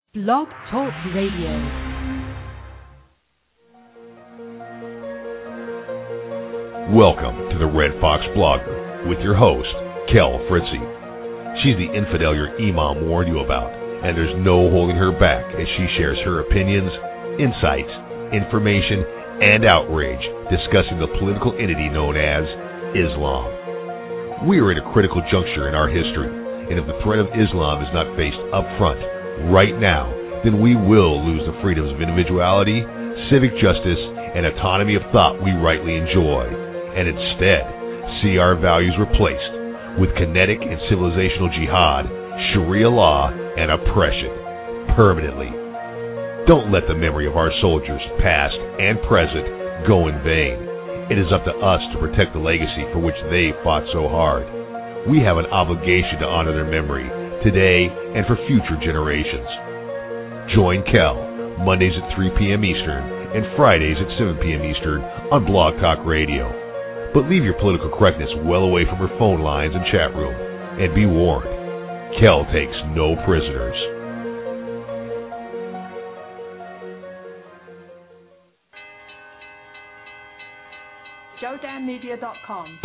Blog Talk Radio. Welcome to the Red Fox Blogger with your host, Kel Fritzy. She's the infidel your imam warned you about, and there's no holding her back as she shares her opinions, insights, information, and outrage discussing the political entity known as Islam. We are at a critical juncture in our history, and if the threat of Islam is not faced up front, right now, then we will lose the freedoms of individuality, civic justice, and autonomy of thought we rightly enjoy, and instead see our values replaced with kinetic and civilizational jihad, Sharia law, and oppression permanently. Don't let the memory of our soldiers, past and present, go in vain. It is up to us to protect the legacy for which they fought so hard. We have an obligation to honor their memory today and for future generations. Join Kel Mondays at 3 p.m. Eastern and Fridays at 7 p.m. Eastern on Blog Talk Radio. But leave your political correctness well away from her phone lines and chat room. And be warned, Kel takes no prisoners. JoeDanMedia.com.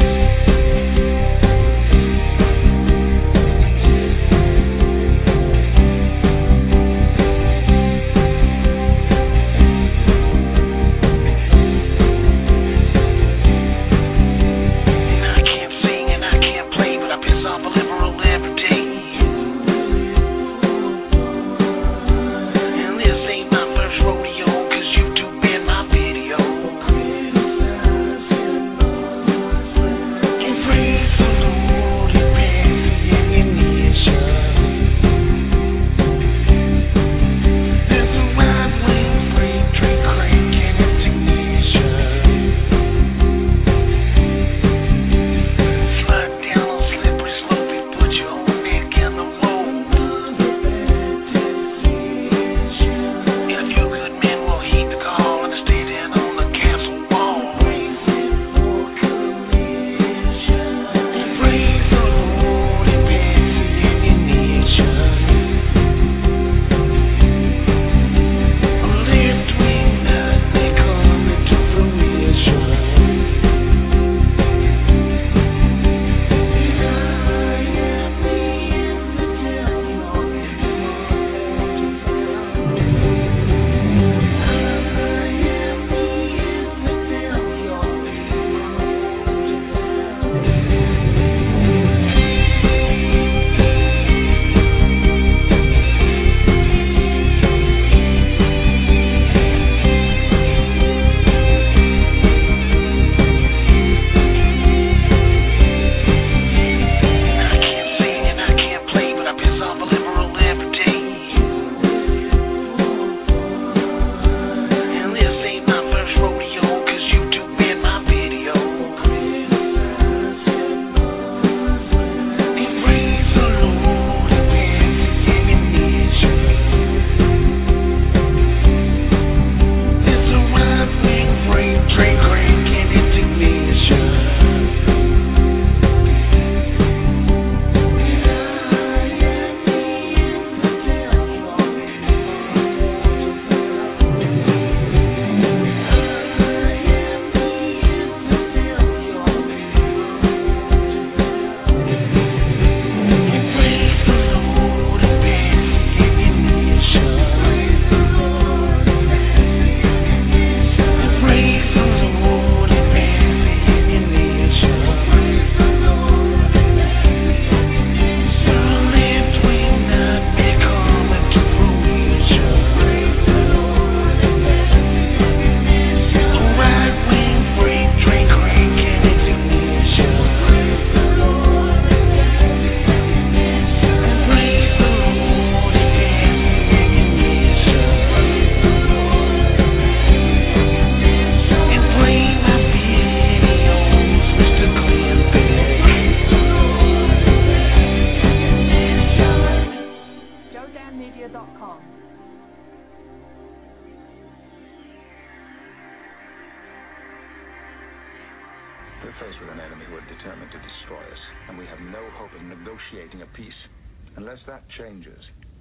determined to destroy us, and we have no hope of negotiating a peace. Unless that changes,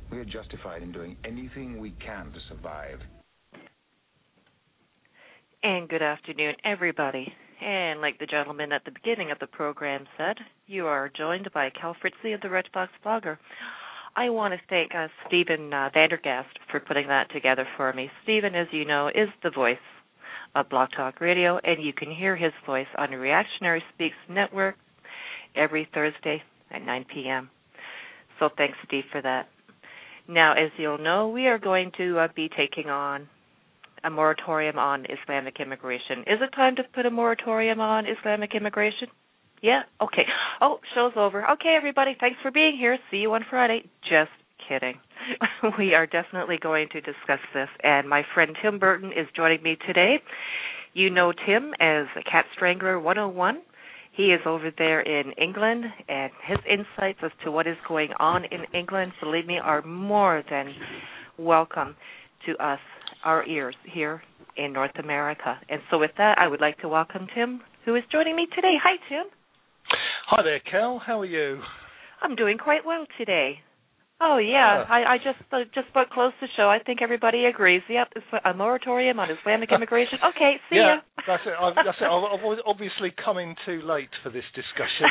We are justified in doing anything we can to survive. And good afternoon, everybody. And like the gentleman at the beginning of the program said, you are joined by Cal Fritzy of the Red Fox Blogger. I want to thank Stephen Vandergast for putting that together for me. Stephen, as you know, is the voice of Blog Talk Radio, and you can hear his voice on the Reactionary Speaks Network every Thursday at 9 p.m. So thanks, Steve, for that. Now, as you'll know, we are going to be taking on a moratorium on Islamic immigration. Is it time to put a moratorium on Islamic immigration? Yeah? Okay. Oh, show's over. Okay, everybody, thanks for being here. See you on Friday. Just kidding. We are definitely going to discuss this, and my friend Tim Burton is joining me today. You know Tim as Cat Strangler 101. He is over there in England, and his insights as to what is going on in England, believe me, are more than welcome to us, our ears here in North America. And so with that, I would like to welcome Tim, who is joining me today. Hi, Tim. Hi there, Cal. How are you? I'm doing quite well today. Oh, yeah. I just about closed the show. I think everybody agrees. Yep, it's a moratorium on Islamic immigration. Okay, see ya. That's it. I've obviously come in too late for this discussion.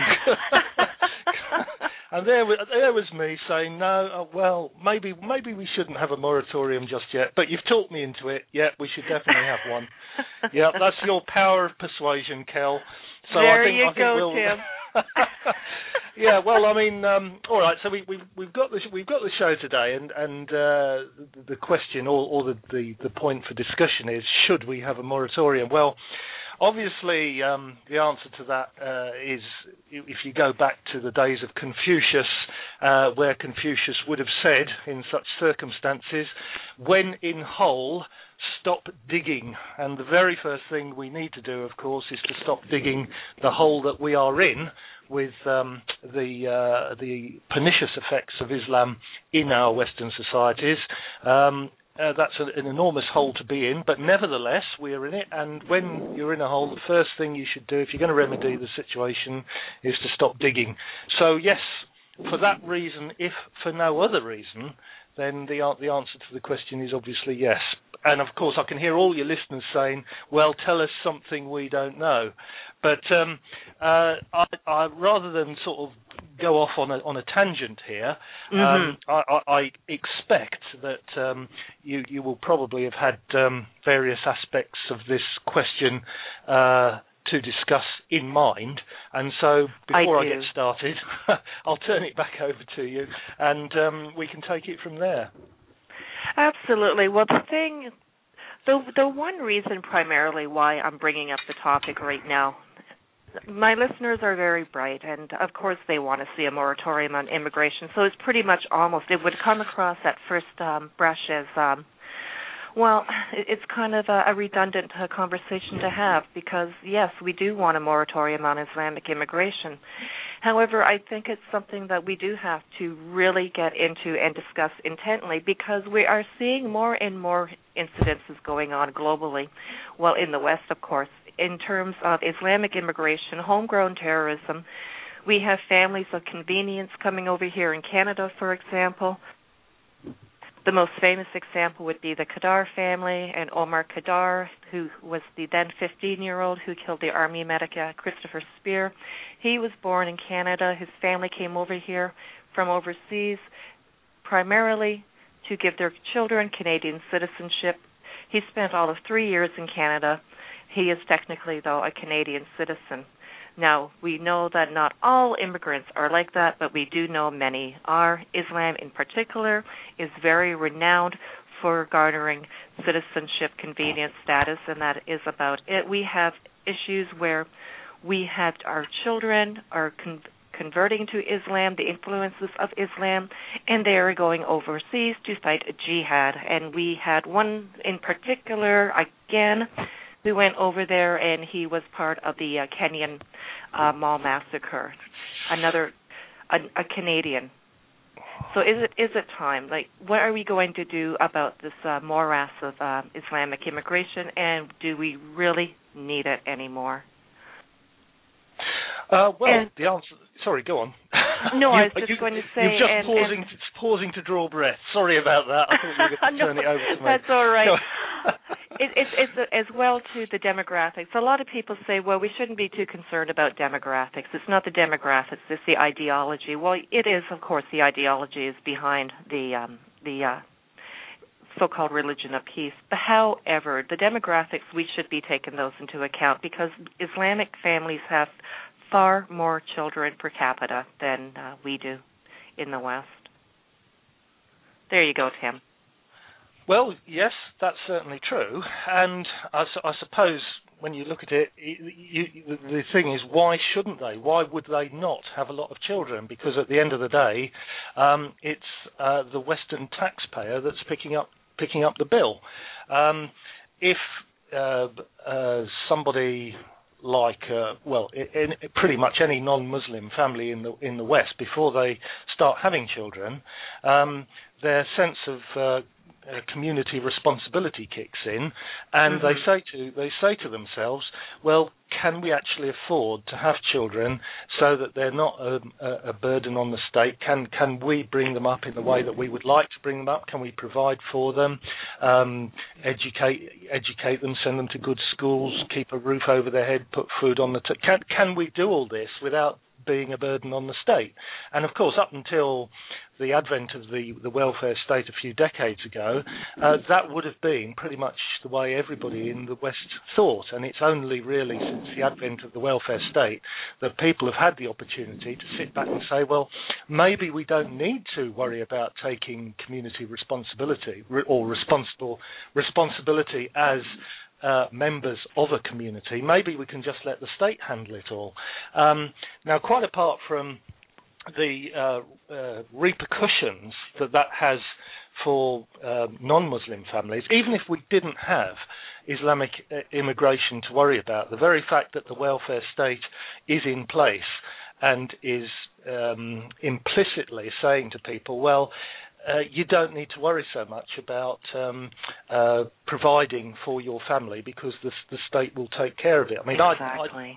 And there was me saying, no, well, maybe we shouldn't have a moratorium just yet. But you've talked me into it. Yeah, we should definitely have one. Yeah, that's your power of persuasion, Kel. So there I think go, we'll... Tim. Yeah, well, I mean, all right. So we've got the show today, and the question or the point for discussion is, should we have a moratorium? Well, obviously, the answer to that is, if you go back to the days of Confucius, where Confucius would have said in such circumstances, "When in hole, stop digging." And the very first thing we need to do, of course, is to stop digging the hole that we are in with the pernicious effects of Islam in our Western societies. That's an enormous hole to be in, but nevertheless, we are in it, and when you're in a hole, the first thing you should do, if you're going to remedy the situation, is to stop digging. So yes, for that reason, if for no other reason, then the answer to the question is obviously yes. And of course, I can hear all your listeners saying, well, tell us something we don't know. But I rather than sort of go off on a tangent here, I expect that you will probably have had various aspects of this question to discuss in mind, and so before I get started, I'll turn it back over to you, and we can take it from there. Absolutely. Well, the one reason primarily why I'm bringing up the topic right now, my listeners are very bright, and of course they want to see a moratorium on immigration, so it's pretty much it would come across at first brush as, well, it's kind of a redundant conversation to have, because yes, we do want a moratorium on Islamic immigration. However, I think it's something that we do have to really get into and discuss intently, because we are seeing more and more incidences going on globally, well, in the West, of course, in terms of Islamic immigration, homegrown terrorism. We have families of convenience coming over here in Canada, for example. The most famous example would be the Khadr family and Omar Khadr, who was the then 15-year-old who killed the Army medic Christopher Spear. He was born in Canada. His family came over here from overseas primarily to give their children Canadian citizenship. He spent all of 3 years in Canada. He is technically, though, a Canadian citizen. Now, we know that not all immigrants are like that, but we do know many are. Islam, in particular, is very renowned for garnering citizenship convenience status, and that is about it. We have issues where we have our children are converting to Islam, the influences of Islam, and they are going overseas to fight a jihad. And we had one in particular, again, we went over there, and he was part of the Kenyan mall massacre. A Canadian. So is it time? Like, what are we going to do about this morass of Islamic immigration, and do we really need it anymore? The answer. Sorry, go on. No, I was just going to say... You're just pausing to draw breath. Sorry about that. I thought you were going to turn it over to me. That's all right. It's as well to the demographics. A lot of people say, well, we shouldn't be too concerned about demographics. It's not the demographics, it's the ideology. Well, it is, of course, the ideology is behind the so-called religion of peace. But however, the demographics, we should be taking those into account because Islamic families have far more children per capita than we do in the West. There you go, Tim. Well, yes, that's certainly true. And I suppose when you look at it, the thing is, why shouldn't they? Why would they not have a lot of children? Because at the end of the day, it's the Western taxpayer that's picking up the bill. If somebody like in pretty much any non-Muslim family in the West, before they start having children, their sense of community responsibility kicks in, and they say to themselves, well, can we actually afford to have children so that they're not a burden on the state? Can we bring them up in the way that we would like to bring them up? Can we provide for them, educate them, send them to good schools, keep a roof over their head, put food on the table? Can we do all this without being a burden on the state? And of course, up until the advent of the welfare state a few decades ago, that would have been pretty much the way everybody in the West thought. And it's only really since the advent of the welfare state that people have had the opportunity to sit back and say, well, maybe we don't need to worry about taking community responsibility or responsibility as members of a community. Maybe we can just let the state handle it all. Now, quite apart from the repercussions that has for non-Muslim families, even if we didn't have Islamic immigration to worry about, the very fact that the welfare state is in place and is implicitly saying to people, well, you don't need to worry so much about providing for your family because the state will take care of it. I mean, exactly.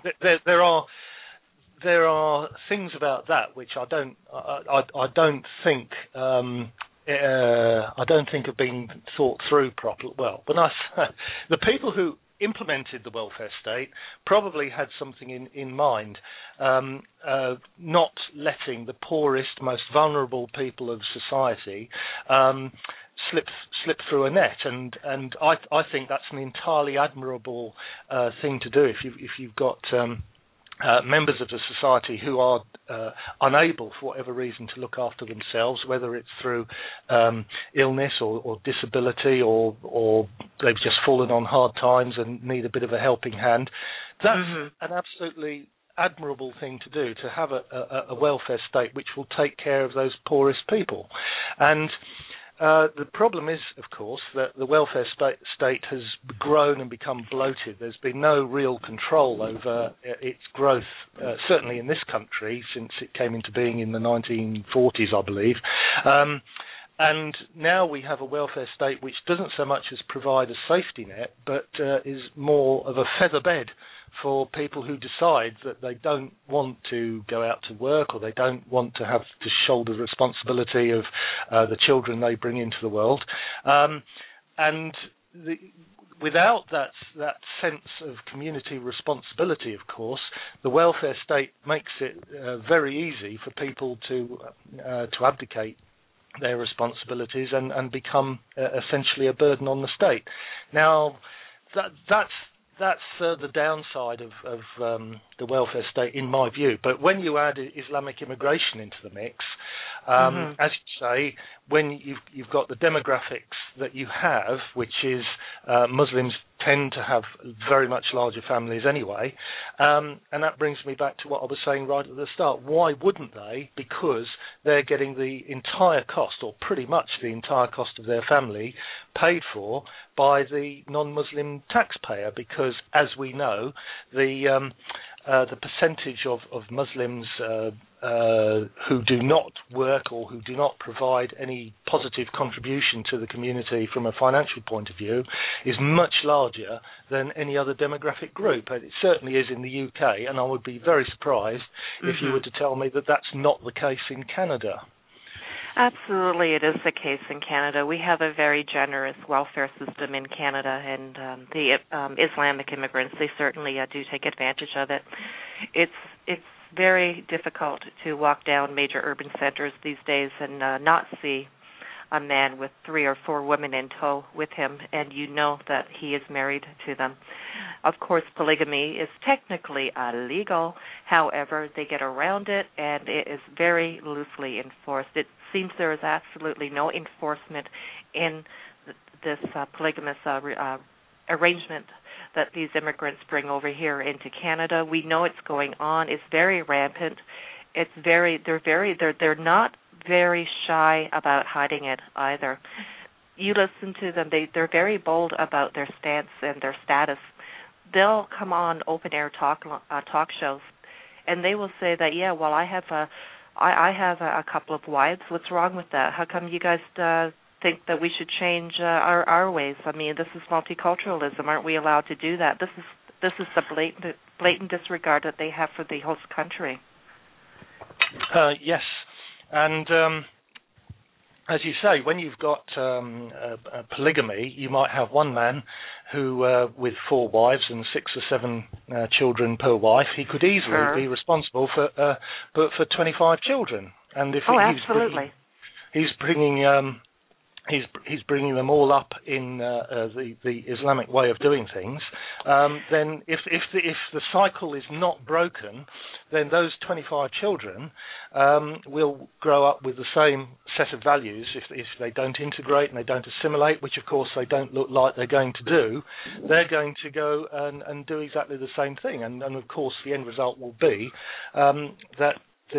there are things about that which I don't think have been thought through properly. Well, the people who implemented the welfare state probably had something in mind, not letting the poorest, most vulnerable people of society slip through a net, and I think that's an entirely admirable thing to do if you've got members of the society who are unable, for whatever reason, to look after themselves, whether it's through illness or disability or they've just fallen on hard times and need a bit of a helping hand. That's an absolutely admirable thing to do, to have a welfare state which will take care of those poorest people. And the problem is, of course, that the welfare state has grown and become bloated. There's been no real control over its growth, certainly in this country, since it came into being in the 1940s, I believe. And now we have a welfare state which doesn't so much as provide a safety net, but is more of a feather bed for people who decide that they don't want to go out to work, or they don't want to have to shoulder the responsibility of the children they bring into the world. Without that sense of community responsibility, of course, the welfare state makes it very easy for people to abdicate their responsibilities and become essentially a burden on the state. Now, that's the downside of the welfare state, in my view. But when you add Islamic immigration into the mix, as you say, when you've got the demographics that you have, which is Muslims tend to have very much larger families anyway, and that brings me back to what I was saying right at the start. Why wouldn't they? Because they're getting the entire cost, or pretty much the entire cost of their family, paid for by the non-Muslim taxpayer, because, as we know, the percentage of Muslims who do not work or who do not provide any positive contribution to the community from a financial point of view is much larger than any other demographic group. And it certainly is in the UK, and I would be very surprised if you were to tell me that that's not the case in Canada. Absolutely, it is the case in Canada. We have a very generous welfare system in Canada, and the Islamic immigrants, they certainly do take advantage of it. It's very difficult to walk down major urban centers these days and not see a man with 3 or 4 women in tow with him, and you know that he is married to them. Of course, polygamy is technically illegal. However, they get around it, and it is very loosely enforced. It seems there is absolutely no enforcement in this polygamous arrangement that these immigrants bring over here into Canada. We know it's going on. It's very rampant. They're not very shy about hiding it either. You listen to them; they're very bold about their stance and their status. They'll come on open-air talk shows, and they will say that, yeah, well, I have a couple of wives. What's wrong with that? How come you guys think that we should change our ways? I mean, this is multiculturalism. Aren't we allowed to do that? This is the blatant disregard that they have for the host country. Yes, and as you say, when you've got polygamy, you might have one man who, with 4 wives and 6 or 7 children per wife, he could easily be responsible for 25 children. And if absolutely. He's bringing them all up in the Islamic way of doing things. Then, if the cycle is not broken, then those 25 children will grow up with the same set of values. If they don't integrate and they don't assimilate, which of course they don't look like they're going to do, they're going to go and do exactly the same thing. And of course, the end result will be that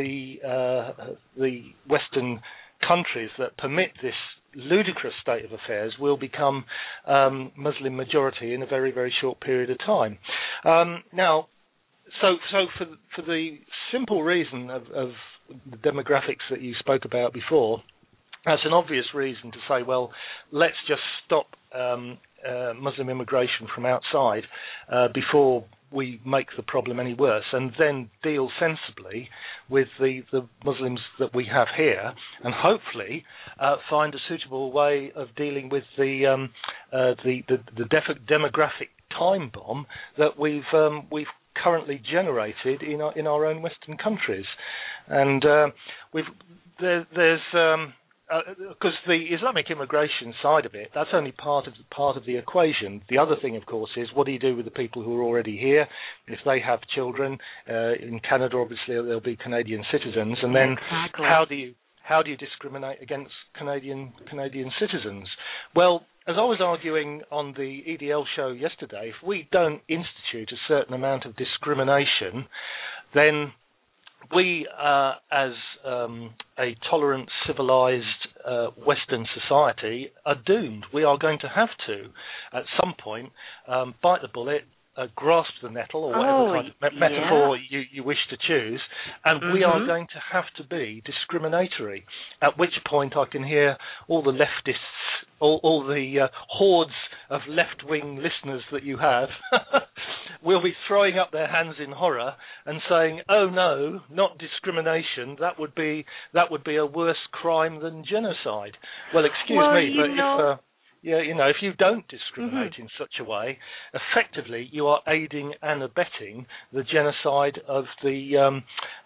the Western countries that permit this ludicrous state of affairs will become Muslim majority in a very, very short period of time. Now, so for the simple reason of the demographics that you spoke about before, that's an obvious reason to say, well, let's just stop Muslim immigration from outside before we make the problem any worse, and then deal sensibly with the Muslims that we have here, and hopefully find a suitable way of dealing with the demographic time bomb that we've currently generated in our own Western countries, and there's because the Islamic immigration side of it, that's only part of the equation. The other thing, of course, is what do you do with the people who are already here? If they have children in Canada, obviously they'll be Canadian citizens, and then how do you discriminate against Canadian citizens? Well, as I was arguing on the EDL show yesterday, if we don't institute a certain amount of discrimination, then we, as a tolerant, civilized Western society, are doomed. We are going to have to, at some point, bite the bullet, grasp the nettle, or whatever kind of metaphor you wish to choose, and we are going to have to be discriminatory, at which point I can hear all the leftists, all the hordes of left-wing listeners that you have will be throwing up their hands in horror and saying, "Oh no, not discrimination. That would be a worse crime than genocide." Well, excuse me, but if you don't discriminate in such a way, effectively you are aiding and abetting the genocide of the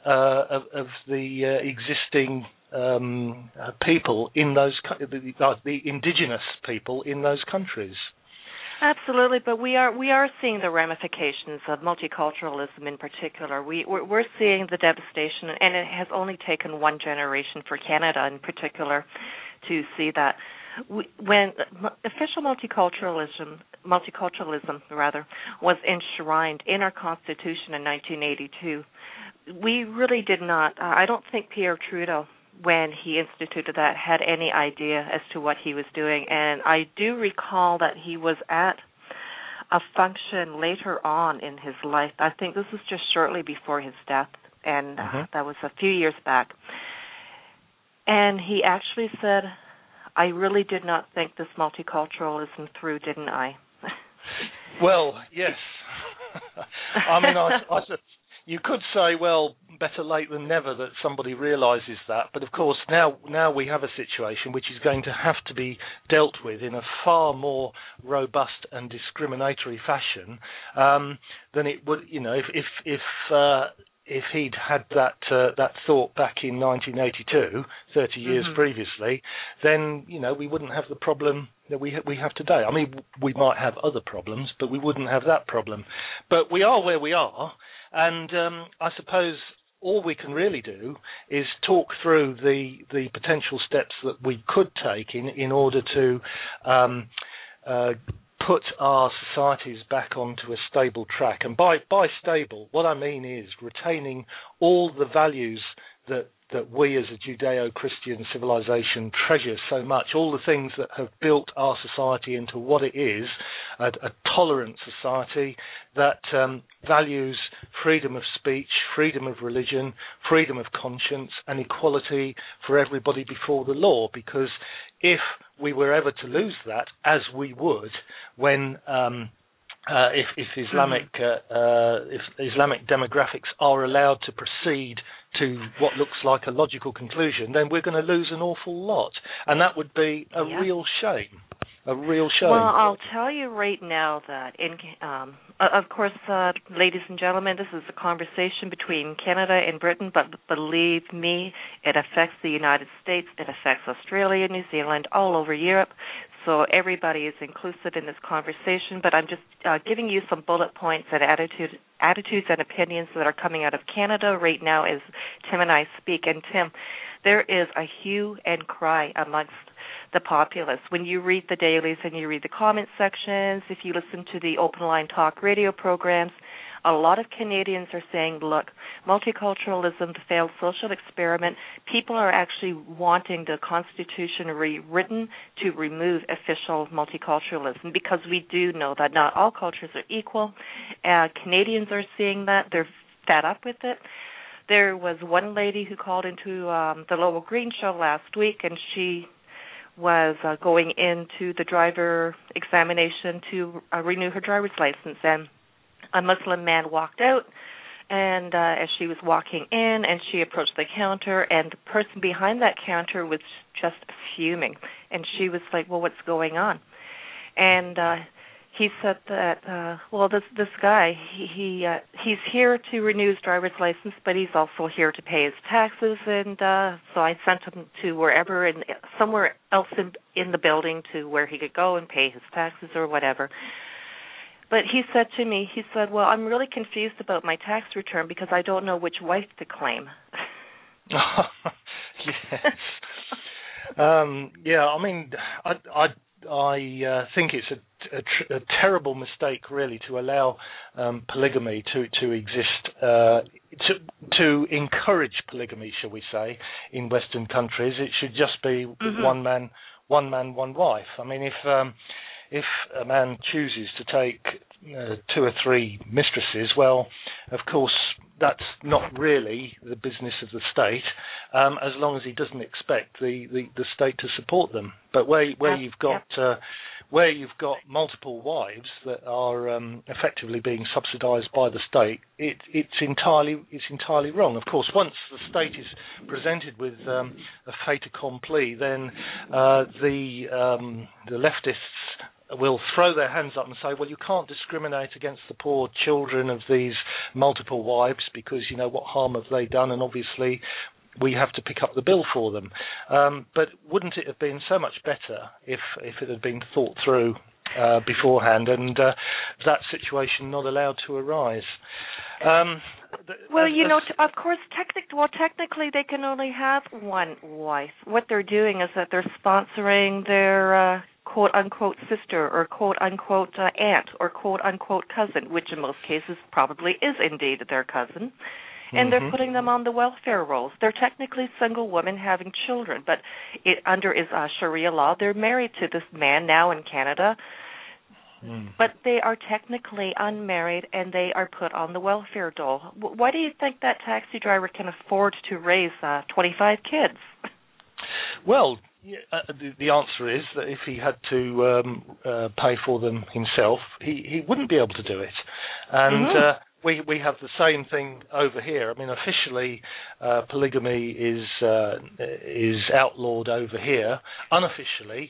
existing people in those the indigenous people in those countries. Absolutely, but we are seeing the ramifications of multiculturalism in particular. We're seeing the devastation, and it has only taken one generation for Canada in particular to see that. When official multiculturalism was enshrined in our Constitution in 1982, we really did not. I don't think Pierre Trudeau, when he instituted that, had any idea as to what he was doing. And I do recall that he was at a function later on in his life. I think this was just shortly before his death. and that was a few years back. And he actually said, I really did not think this multiculturalism through, didn't I? Well, yes. I mean, you could say, well, better late than never that somebody realises that. But, of course, now we have a situation which is going to have to be dealt with in a far more robust and discriminatory fashion than it would, if he'd had that thought back in 1982, 30 years previously, then, we wouldn't have the problem that we have today. I mean, we might have other problems, but we wouldn't have that problem. But we are where we are, and I suppose all we can really do is talk through the potential steps that we could take in order to put our societies back onto a stable track. And by stable, what I mean is retaining all the values that we as a Judeo-Christian civilization treasure so much, all the things that have built our society into what it is, a tolerant society that values freedom of speech, freedom of religion, freedom of conscience, and equality for everybody before the law. Because if we were ever to lose that, as we would when if Islamic demographics are allowed to proceed to what looks like a logical conclusion, then we're going to lose an awful lot, and that would be a real shame. A real shame. Well, I'll tell you right now that, of course, ladies and gentlemen, this is a conversation between Canada and Britain, but believe me, it affects the United States, it affects Australia, New Zealand, all over Europe, so everybody is inclusive in this conversation, but I'm just giving you some bullet points and attitudes and opinions that are coming out of Canada right now as Tim and I speak. And Tim, there is a hue and cry amongst the populace. When you read the dailies and you read the comment sections, if you listen to the open line talk radio programs, a lot of Canadians are saying, look, multiculturalism, the failed social experiment, people are actually wanting the Constitution rewritten to remove official multiculturalism, because we do know that not all cultures are equal. Canadians are seeing that. They're fed up with it. There was one lady who called into the Lowell Green show last week, and she was going into the driver examination to renew her driver's license, and a Muslim man walked out, and as she was walking in, and she approached the counter, and the person behind that counter was just fuming, and she was like, well, what's going on? And he said that, this guy, he's here to renew his driver's license, but he's also here to pay his taxes, and so I sent him to wherever, and somewhere else in the building to where he could go and pay his taxes or whatever. But he said to me, well, I'm really confused about my tax return because I don't know which wife to claim. Yes. I mean, I think it's a terrible mistake, really, to allow polygamy to exist, to encourage polygamy, shall we say, in Western countries. It should just be one man, one wife. I mean, if a man chooses to take 2 or 3 mistresses, well, of course, that's not really the business of the state, as long as he doesn't expect the state to support them. But where you've got multiple wives that are effectively being subsidised by the state, it's entirely wrong. Of course, once the state is presented with a fait accompli, then the leftists will throw their hands up and say, well, you can't discriminate against the poor children of these multiple wives because, what harm have they done? And obviously we have to pick up the bill for them. But wouldn't it have been so much better if it had been thought through beforehand and that situation not allowed to arise? Of course, technically they can only have one wife. What they're doing is that they're sponsoring their quote-unquote sister or quote-unquote aunt or quote-unquote cousin, which in most cases probably is indeed their cousin, and they're putting them on the welfare rolls. They're technically single women having children, but under Sharia law, they're married to this man now in Canada. but they are technically unmarried and they are put on the welfare dole. Why do you think that taxi driver can afford to raise 25 kids? Well, the answer is that if he had to pay for them himself, he wouldn't be able to do it. And we have the same thing over here. I mean, officially, polygamy is outlawed over here. Unofficially,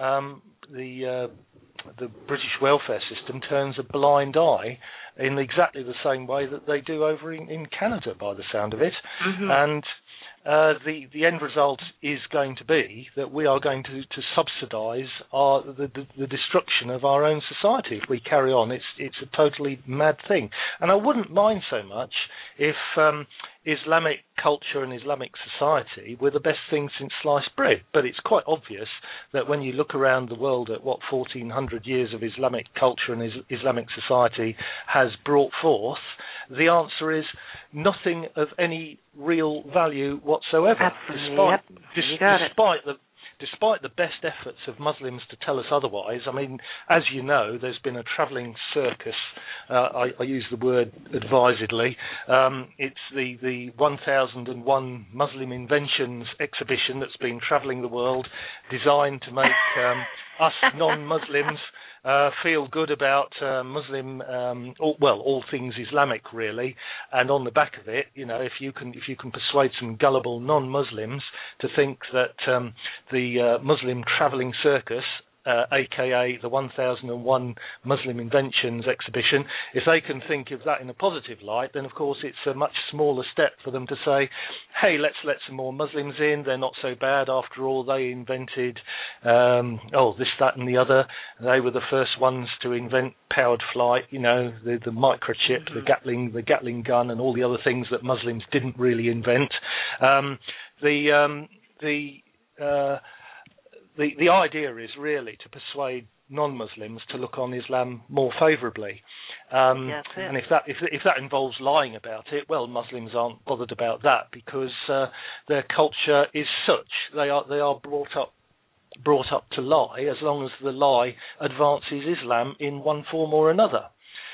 the British welfare system turns a blind eye in exactly the same way that they do over in Canada, by the sound of it. And the end result is going to be that we are going to subsidise the destruction of our own society if we carry on. It's a totally mad thing, and I wouldn't mind so much if Islamic culture and Islamic society were the best thing since sliced bread. But it's quite obvious that when you look around the world at what 1400 years of Islamic culture and Islamic society has brought forth, the answer is nothing of any real value whatsoever. Despite the best efforts of Muslims to tell us otherwise. I mean, as you know, there's been a travelling circus. I use the word advisedly. It's the 1001 Muslim Inventions exhibition that's been travelling the world, designed to make us non-Muslims feel good about Muslim, all things Islamic, really. And on the back of it, if you can persuade some gullible non-Muslims to think that the Muslim travelling circus, aka the 1001 Muslim Inventions exhibition, if they can think of that in a positive light, then of course it's a much smaller step for them to say, hey, let's let some more Muslims in, they're not so bad after all, they invented this, that and the other, they were the first ones to invent powered flight, the microchip, the Gatling gun and all the other things that Muslims didn't really invent. The idea is really to persuade non-Muslims to look on Islam more favourably, and if that involves lying about it, well, Muslims aren't bothered about that because their culture is such. They are brought up to lie as long as the lie advances Islam in one form or another.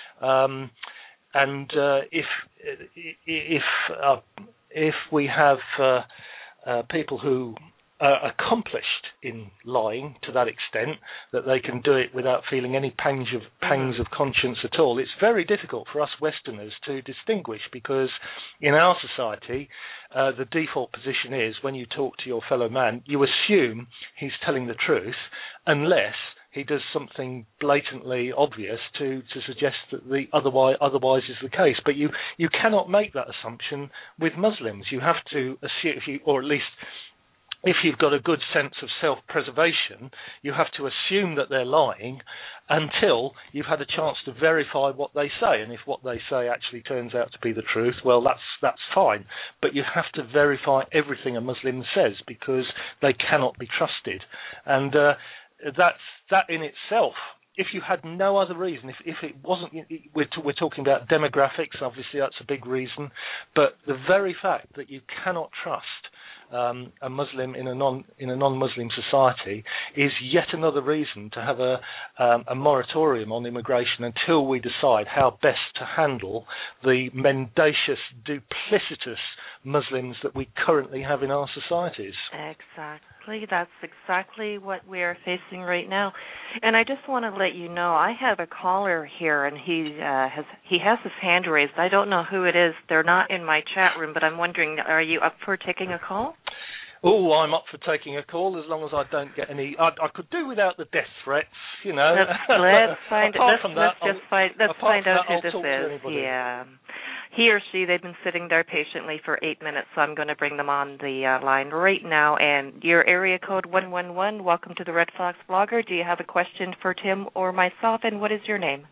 If we have people who are accomplished in lying to that extent that they can do it without feeling any pangs of conscience at all, it's very difficult for us Westerners to distinguish, because in our society the default position is when you talk to your fellow man, you assume he's telling the truth unless he does something blatantly obvious to suggest that the otherwise is the case. But you cannot make that assumption with Muslims. You have to assume, or at least if you've got a good sense of self-preservation, you have to assume that they're lying until you've had a chance to verify what they say. And if what they say actually turns out to be the truth, well, that's fine. But you have to verify everything a Muslim says, because they cannot be trusted. And that in itself, if you had no other reason, if it wasn't, we're talking about demographics, obviously that's a big reason, but the very fact that you cannot trust a Muslim in a non-Muslim society is yet another reason to have a moratorium on immigration until we decide how best to handle the mendacious, duplicitous Muslims that we currently have in our societies. Exactly. That's exactly what we are facing right now. And I just want to let you know, I have a caller here, and he has his hand raised. I don't know who it is. They're not in my chat room, but I'm wondering, are you up for taking a call? Oh, I'm up for taking a call as long as I don't get any. I could do without the death threats, Let's find out who this is. Yeah. He or she, they've been sitting there patiently for 8 minutes, so I'm going to bring them on the line right now. And your area code 111, welcome to the Red Fox Blogger. Do you have a question for Tim or myself, and what is your name?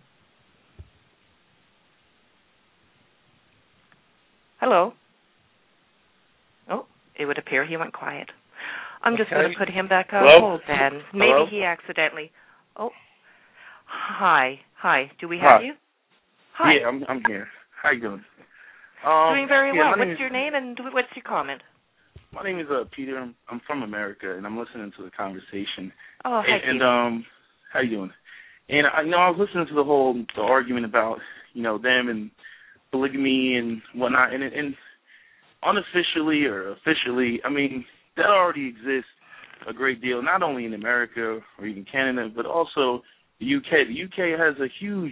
Hello? Oh, it would appear he went quiet. I'm just going to put him back on hold then. Maybe he accidentally. Oh, hi. Do we have you? Hi. Yeah, I'm here. How you doing? Doing very well. What's your name and what's your comment? My name is Peter. I'm from America, and I'm listening to the conversation. Oh, hi, and Peter. how you doing? And I was listening to the argument about them and polygamy and whatnot, and unofficially or officially, I mean, that already exists a great deal, not only in America or even Canada, but also the UK. The UK has a huge,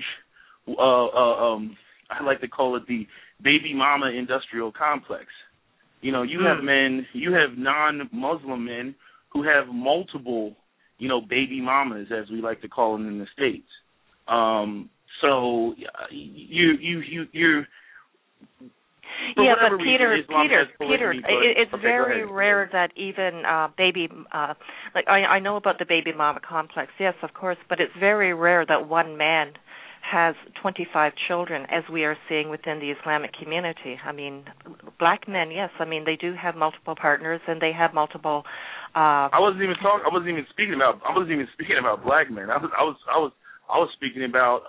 I like to call it the baby mama industrial complex. You have men, you have non-Muslim men who have multiple, baby mamas, as we like to call them in the States. So you're. Yeah, but Peter, it's very rare that even baby, like I know about the baby mama complex, yes, of course, but it's very rare that one man has 25 children, as we are seeing within the Islamic community. I mean, black men, yes, I mean they do have multiple partners and they have multiple. I wasn't even speaking about black men. I was speaking about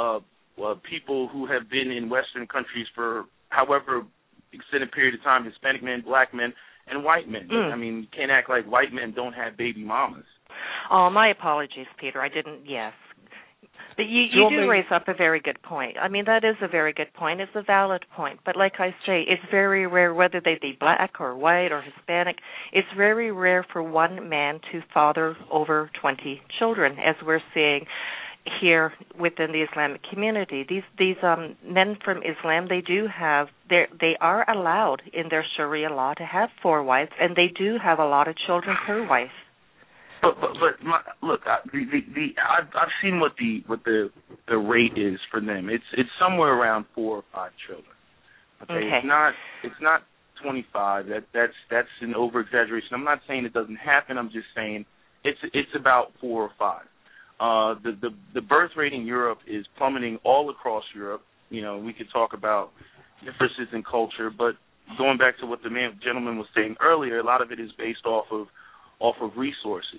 people who have been in Western countries for however extended period of time, Hispanic men, black men, and white men. I mean, you can't act like white men don't have baby mamas. Oh, my apologies, Peter. I didn't, yes. But you do raise up a very good point. I mean, that is a very good point. It's a valid point. But like I say, it's very rare, whether they be black or white or Hispanic, it's very rare for one man to father over 20 children, as we're seeing here within the Islamic community. These men from Islam, they are allowed in their Sharia law to have 4 wives, and they do have a lot of children per wife. But look, I've seen what the rate is for them. It's somewhere around 4 or 5 children. Okay. It's not 25. That's an over exaggeration. I'm not saying it doesn't happen. I'm just saying it's about 4 or 5. The birth rate in Europe is plummeting all across Europe. We could talk about differences in culture, but going back to what the gentleman was saying earlier, a lot of it is based off of resources.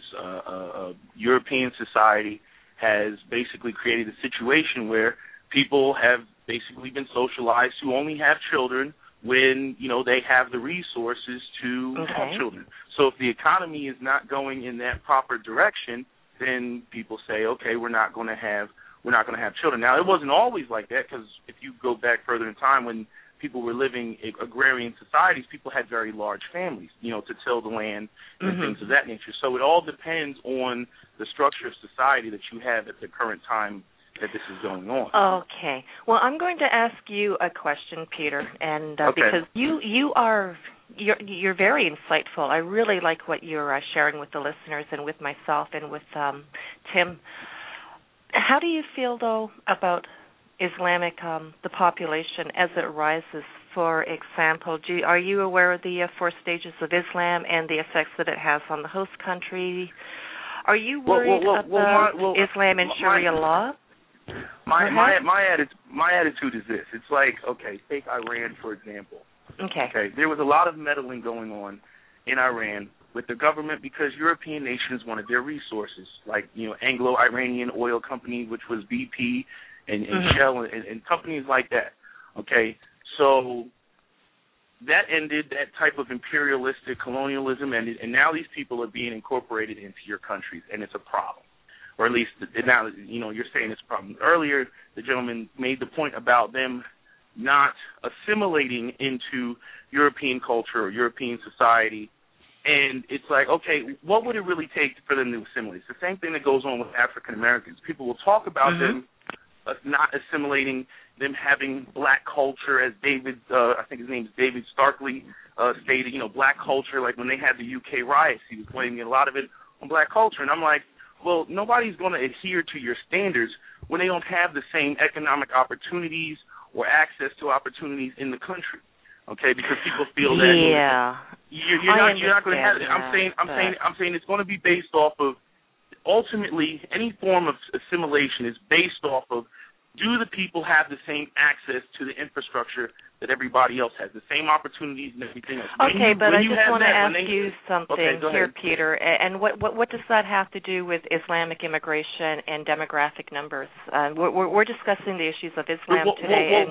European society has basically created a situation where people have basically been socialized to only have children when, they have the resources to have children. So if the economy is not going in that proper direction, then people say, okay, we're not going to have children. Now, it wasn't always like that, because if you go back further in time when people were living in agrarian societies, people had very large families, to till the land and things of that nature. So it all depends on the structure of society that you have at the current time that this is going on. Okay. Well, I'm going to ask you a question, Peter, and because you're very insightful. I really like what you're sharing with the listeners and with myself and with Tim. How do you feel, though, about Islamic, the population as it rises? For example, are you aware of the 4 stages of Islam and the effects that it has on the host country? Are you worried about Islam and Sharia law? My attitude is this. It's like, okay, take Iran, for example. Okay. There was a lot of meddling going on in Iran with the government because European nations wanted their resources, like, Anglo-Iranian Oil Company, which was BP, and Shell, and companies like that. Okay. So that ended, that type of imperialistic colonialism ended, and now these people are being incorporated into your countries, and it's a problem. Or at least now, you're saying it's a problem. Earlier, the gentleman made the point about them not assimilating into European culture or European society. And it's like, okay, what would it really take for them to assimilate? It's the same thing that goes on with African Americans. People will talk about them not assimilating, them having black culture, as David, I think his name is David Starkley, stated, black culture, like when they had the UK riots, he was blaming a lot of it on black culture. And I'm like, well, nobody's going to adhere to your standards when they don't have the same economic opportunities or access to opportunities in the country. Okay, because people feel that you're not going to have it. I'm saying it's going to be based off of, ultimately any form of assimilation is based off of, do the people have the same access to the infrastructure that everybody else has, the same opportunities and everything else? Okay, but I just want to ask you something here, Peter. And what does that have to do with Islamic immigration and demographic numbers? We're discussing the issues of Islam today.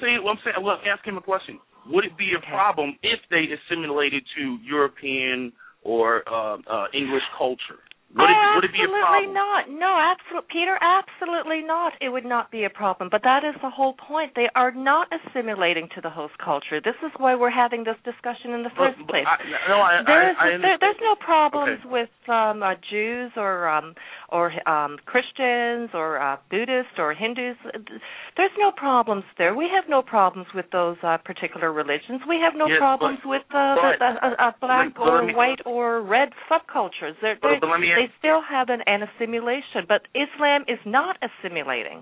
Let me ask him a question. Would it be a problem if they assimilated to European or English culture? Would it be a problem? Absolutely not. No, Peter, absolutely not. It would not be a problem. But that is the whole point. They are not assimilating to the host culture. This is why we're having this discussion in the first place. There's no problems with Jews or Christians or Buddhists or Hindus. There's no problems there. We have no problems with those particular religions. We have no problems with black or white or red subcultures. They still have an assimilation, but Islam is not assimilating.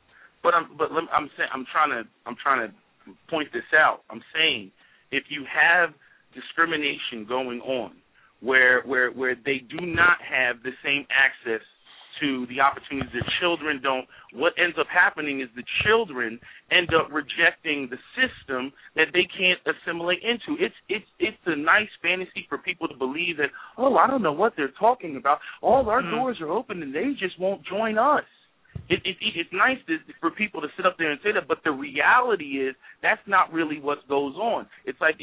I'm trying to point this out. I'm saying if you have discrimination going on, where they do not have the same access to the opportunities that children don't, what ends up happening is the children end up rejecting the system that they can't assimilate into. It's a nice fantasy for people to believe that, I don't know what they're talking about. All our doors are open and they just won't join us. It's nice for people to sit up there and say that, but the reality is that's not really what goes on. It's like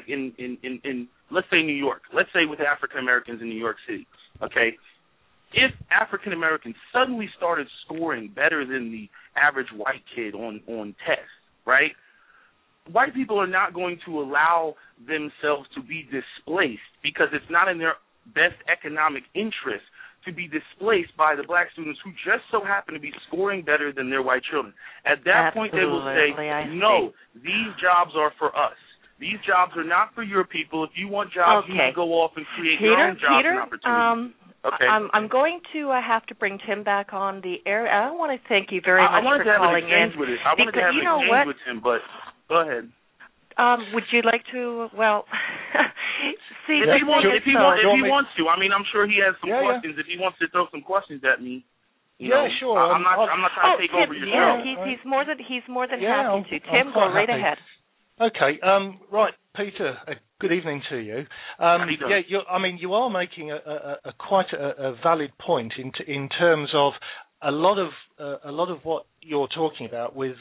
in let's say New York. Let's say with African Americans in New York City, okay? If African Americans suddenly started scoring better than the average white kid on tests, right? White people are not going to allow themselves to be displaced because it's not in their best economic interest to be displaced by the black students who just so happen to be scoring better than their white children. At that point, they will say, no, these jobs are for us. These jobs are not for your people. If you want jobs, you can go off and create your own jobs and opportunities. Okay. I'm going to have to bring Tim back on the air. I want to thank you very much for calling in. I wanted to have an exchange with him, but go ahead. Would you like to? Well, see, if he wants to. I mean, I'm sure he has some questions. If he wants to throw some questions at me, you know, sure. I'm not trying to take over your show. He's more than happy to. Tim, go right ahead. Okay. Right, Peter. Good evening to you. You are making a quite a valid point in terms of a lot of what you're talking about with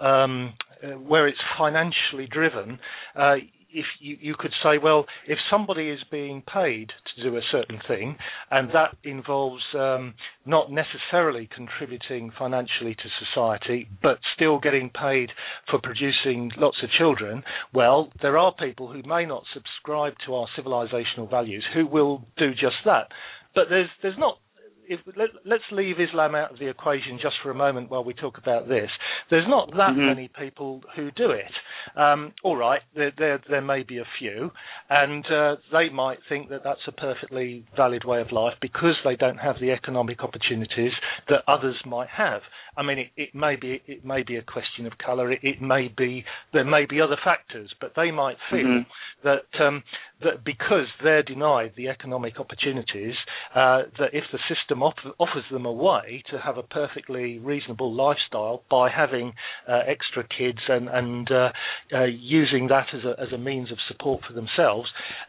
where it's financially driven. If you could say, well, if somebody is being paid to do a certain thing, and that involves not necessarily contributing financially to society, but still getting paid for producing lots of children, well, there are people who may not subscribe to our civilizational values who will do just that. But there's not. Let's leave Islam out of the equation just for a moment while we talk about this. There's not that many people who do it. All right, there may be a few, and they might think that that's a perfectly valid way of life because they don't have the economic opportunities that others might have. I mean, it may be a question of colour. There may be other factors, but they might feel that because they're denied the economic opportunities, that if the system offers them a way to have a perfectly reasonable lifestyle by having extra kids and using that as a means of support for themselves,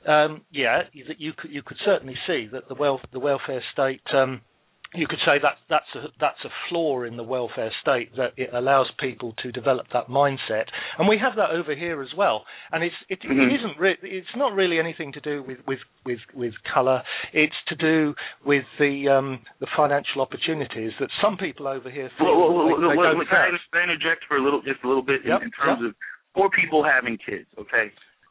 you could certainly see that the welfare state. You could say that's a flaw in the welfare state, that it allows people to develop that mindset, and we have that over here as well. And it's not really anything to do with colour. It's to do with the financial opportunities that some people over here feel they don't have. Can I interject for just a little bit in terms of poor people having kids? Okay,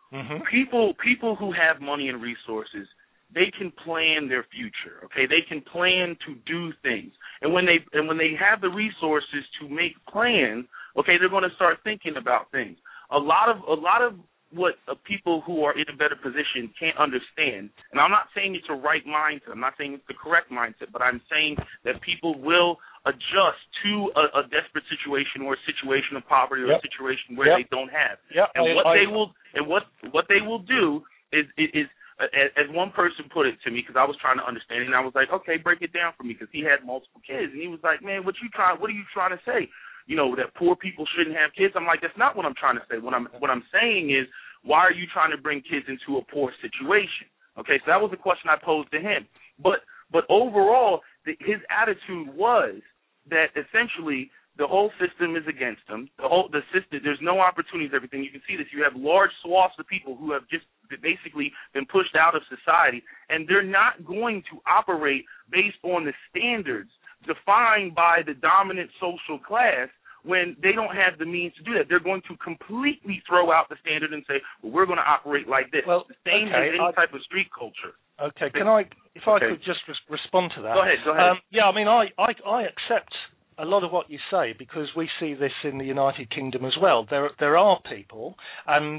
people who have money and resources, they can plan their future, okay? They can plan to do things. And when they have the resources to make plans, okay, they're going to start thinking about things. A lot of what people who are in a better position can't understand, and I'm not saying it's a right mindset, I'm not saying it's the correct mindset, but I'm saying that people will adjust to a desperate situation or a situation of poverty or a situation where they don't have. And what they will do is as one person put it to me, because I was trying to understand it, and I was like, okay, break it down for me, because he had multiple kids, and he was like, man, what are you trying to say? You know, that poor people shouldn't have kids? I'm like, that's not what I'm trying to say. What I'm saying is, why are you trying to bring kids into a poor situation? Okay, so that was the question I posed to him. But overall, his attitude was that essentially the whole system is against him. The system, there's no opportunities, everything. You can see this. You have large swaths of people who have just basically been pushed out of society, and they're not going to operate based on the standards defined by the dominant social class when they don't have the means to do that. They're going to completely throw out the standard and say, well, we're going to operate like this. Well, the same as any type of street culture. Okay, if I could just respond to that. Go ahead. Yeah, I mean, I accept a lot of what you say because we see this in the United Kingdom as well. There are people, and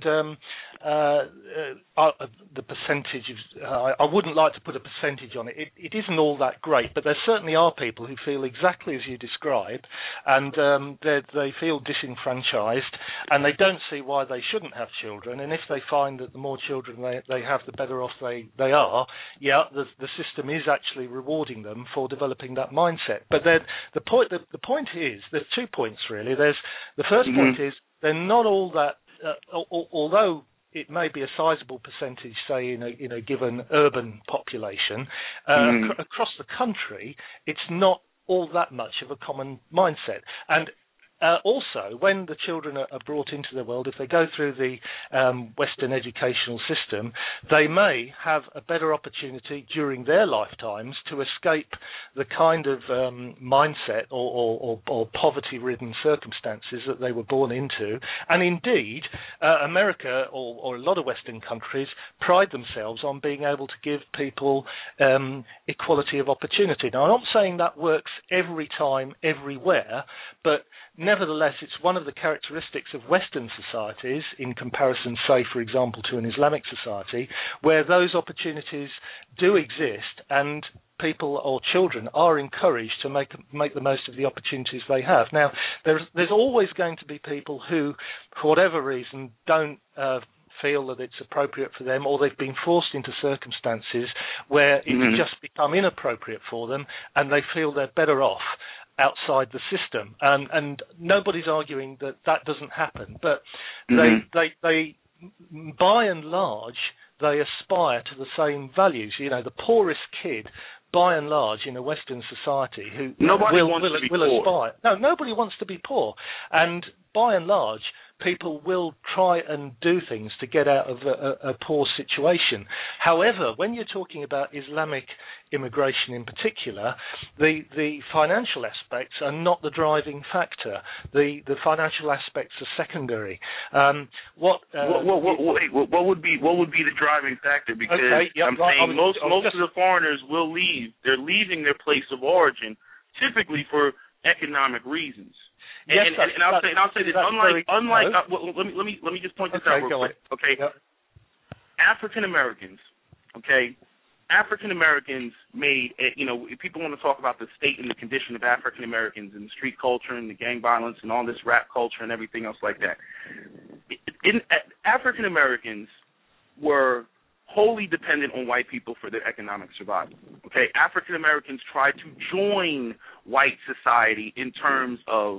the percentage I wouldn't like to put a percentage on it. It isn't all that great, but there certainly are people who feel exactly as you described, and they feel disenfranchised, and they don't see why they shouldn't have children. And if they find that the more children they have, the better off they are, the system is actually rewarding them for developing that mindset. But then the point is, there's 2 points really. The first point is they're not all that, although it may be a sizable percentage, say in a given urban population, across the country, it's not all that much of a common mindset. And also, when the children are brought into the world, if they go through the Western educational system, they may have a better opportunity during their lifetimes to escape the kind of mindset or poverty-ridden circumstances that they were born into. And indeed, America or a lot of Western countries pride themselves on being able to give people equality of opportunity. Now, I'm not saying that works every time, everywhere, but nevertheless, it's one of the characteristics of Western societies in comparison, say, for example, to an Islamic society, where those opportunities do exist and people or children are encouraged to make the most of the opportunities they have. Now, there's always going to be people who, for whatever reason, don't feel that it's appropriate for them, or they've been forced into circumstances where it's just become inappropriate for them, and they feel they're better off outside the system, and nobody's arguing that doesn't happen, but they by and large they aspire to the same values. You know, the poorest kid, by and large, in a Western society, who will aspire. No, nobody wants to be poor, and by and large, people will try and do things to get out of a poor situation. However, when you're talking about Islamic immigration in particular, the financial aspects are not the driving factor. The financial aspects are secondary. What would be the driving factor? Because most of the foreigners will leave. They're leaving their place of origin, typically for economic reasons. And I'll say this. Let me just point this out real quick. Okay, yep. African Americans. Okay, African Americans made. People want to talk about the state and the condition of African Americans and the street culture and the gang violence and all this rap culture and everything else like that. African Americans were wholly dependent on white people for their economic survival. Okay, African Americans tried to join white society in terms of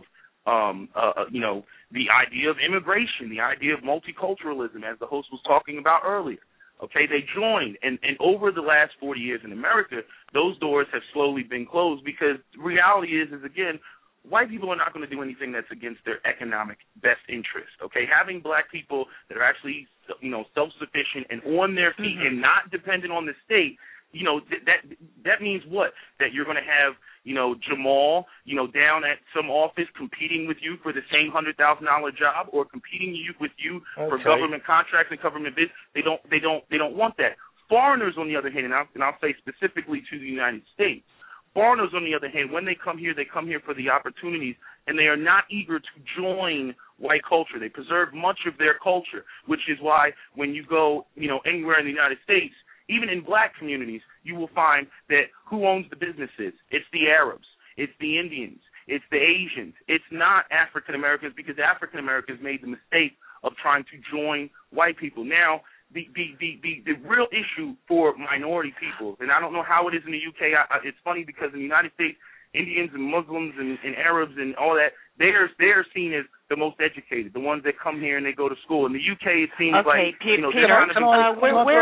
the idea of immigration, the idea of multiculturalism, as the host was talking about earlier. Okay, they joined, and over the last 40 years in America, those doors have slowly been closed because the reality is again, white people are not going to do anything that's against their economic best interest. Okay, having black people that are actually, self-sufficient and on their feet and not dependent on the state, that means what? That you're going to have, Jamal, down at some office competing with you for the same $100,000 job, or competing with you for government contracts and government bids. They don't want that. Foreigners, on the other hand, and I'll say specifically to the United States, foreigners, on the other hand, when they come here for the opportunities, and they are not eager to join white culture. They preserve much of their culture, which is why when you go, anywhere in the United States, even in black communities, you will find that who owns the businesses? It's the Arabs. It's the Indians. It's the Asians. It's not African Americans, because African Americans made the mistake of trying to join white people. Now, the real issue for minority people, and I don't know how it is in the UK. It's funny because in the United States, Indians and Muslims and Arabs and all that, they are seen as the most educated, the ones that come here and they go to school. In the UK, it seems like Peter,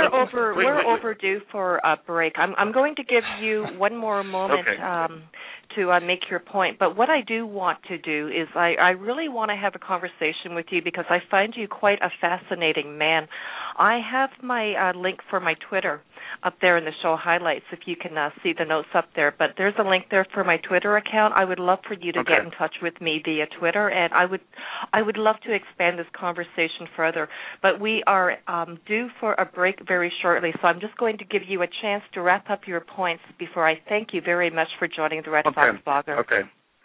we're overdue for a break. I'm going to give you one more moment to make your point, but what I do want to do is I really want to have a conversation with you because I find you quite a fascinating man. I have my link for my Twitter up there in the show highlights if you can see the notes up there, but there's a link there for my Twitter account. I would love for you to get in touch with me via Twitter, and I would love to expand this conversation further, but we are due for a break very shortly, so I'm just going to give you a chance to wrap up your points before I thank you very much for joining the Red Fox Blogger. Okay.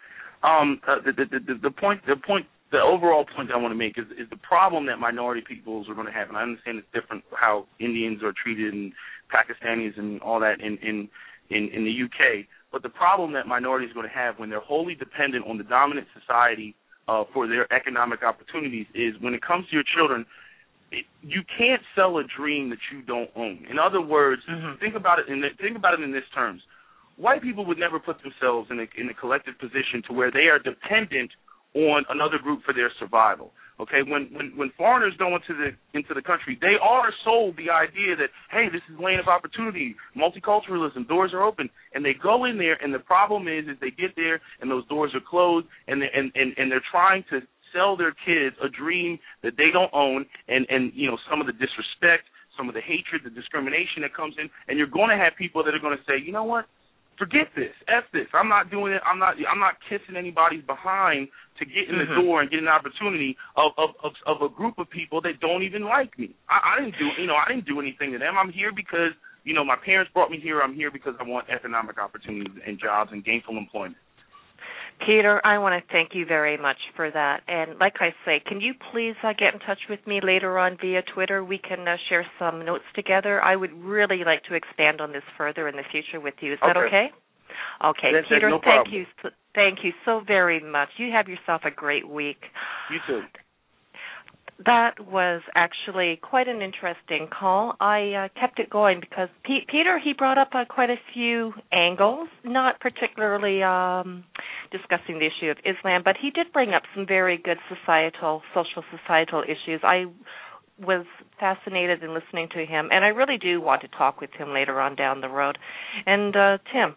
The overall point that I want to make is the problem that minority peoples are going to have, and I understand it's different how Indians are treated and Pakistanis and all that in the UK, but the problem that minorities are going to have when they're wholly dependent on the dominant society for their economic opportunities is when it comes to your children, you can't sell a dream that you don't own. In other words, think about it in this terms. White people would never put themselves in a collective position to where they are dependent on another group for their survival. Okay, when foreigners go into the country, they are sold the idea that, hey, this is a land of opportunity, multiculturalism, doors are open, and they go in there, and the problem is they get there and those doors are closed, and they're trying to sell their kids a dream that they don't own, and some of the disrespect, some of the hatred, the discrimination that comes in, and you're going to have people that are going to say, you know what? Forget this. F this. I'm not doing it. I'm not kissing anybody's behind to get in the door and get an opportunity of a group of people that don't even like me. I didn't do anything to them. I'm here because my parents brought me here. I'm here because I want economic opportunities and jobs and gainful employment. Peter, I want to thank you very much for that. And like I say, can you please get in touch with me later on via Twitter? We can share some notes together. I would really like to expand on this further in the future with you. Is that okay? Okay, Peter, no thank you. Thank you so very much. You have yourself a great week. You too. That was actually quite an interesting call. I kept it going because Peter, he brought up quite a few angles, not particularly discussing the issue of Islam, but he did bring up some very good social societal issues. I was fascinated in listening to him, and I really do want to talk with him later on down the road. And Tim,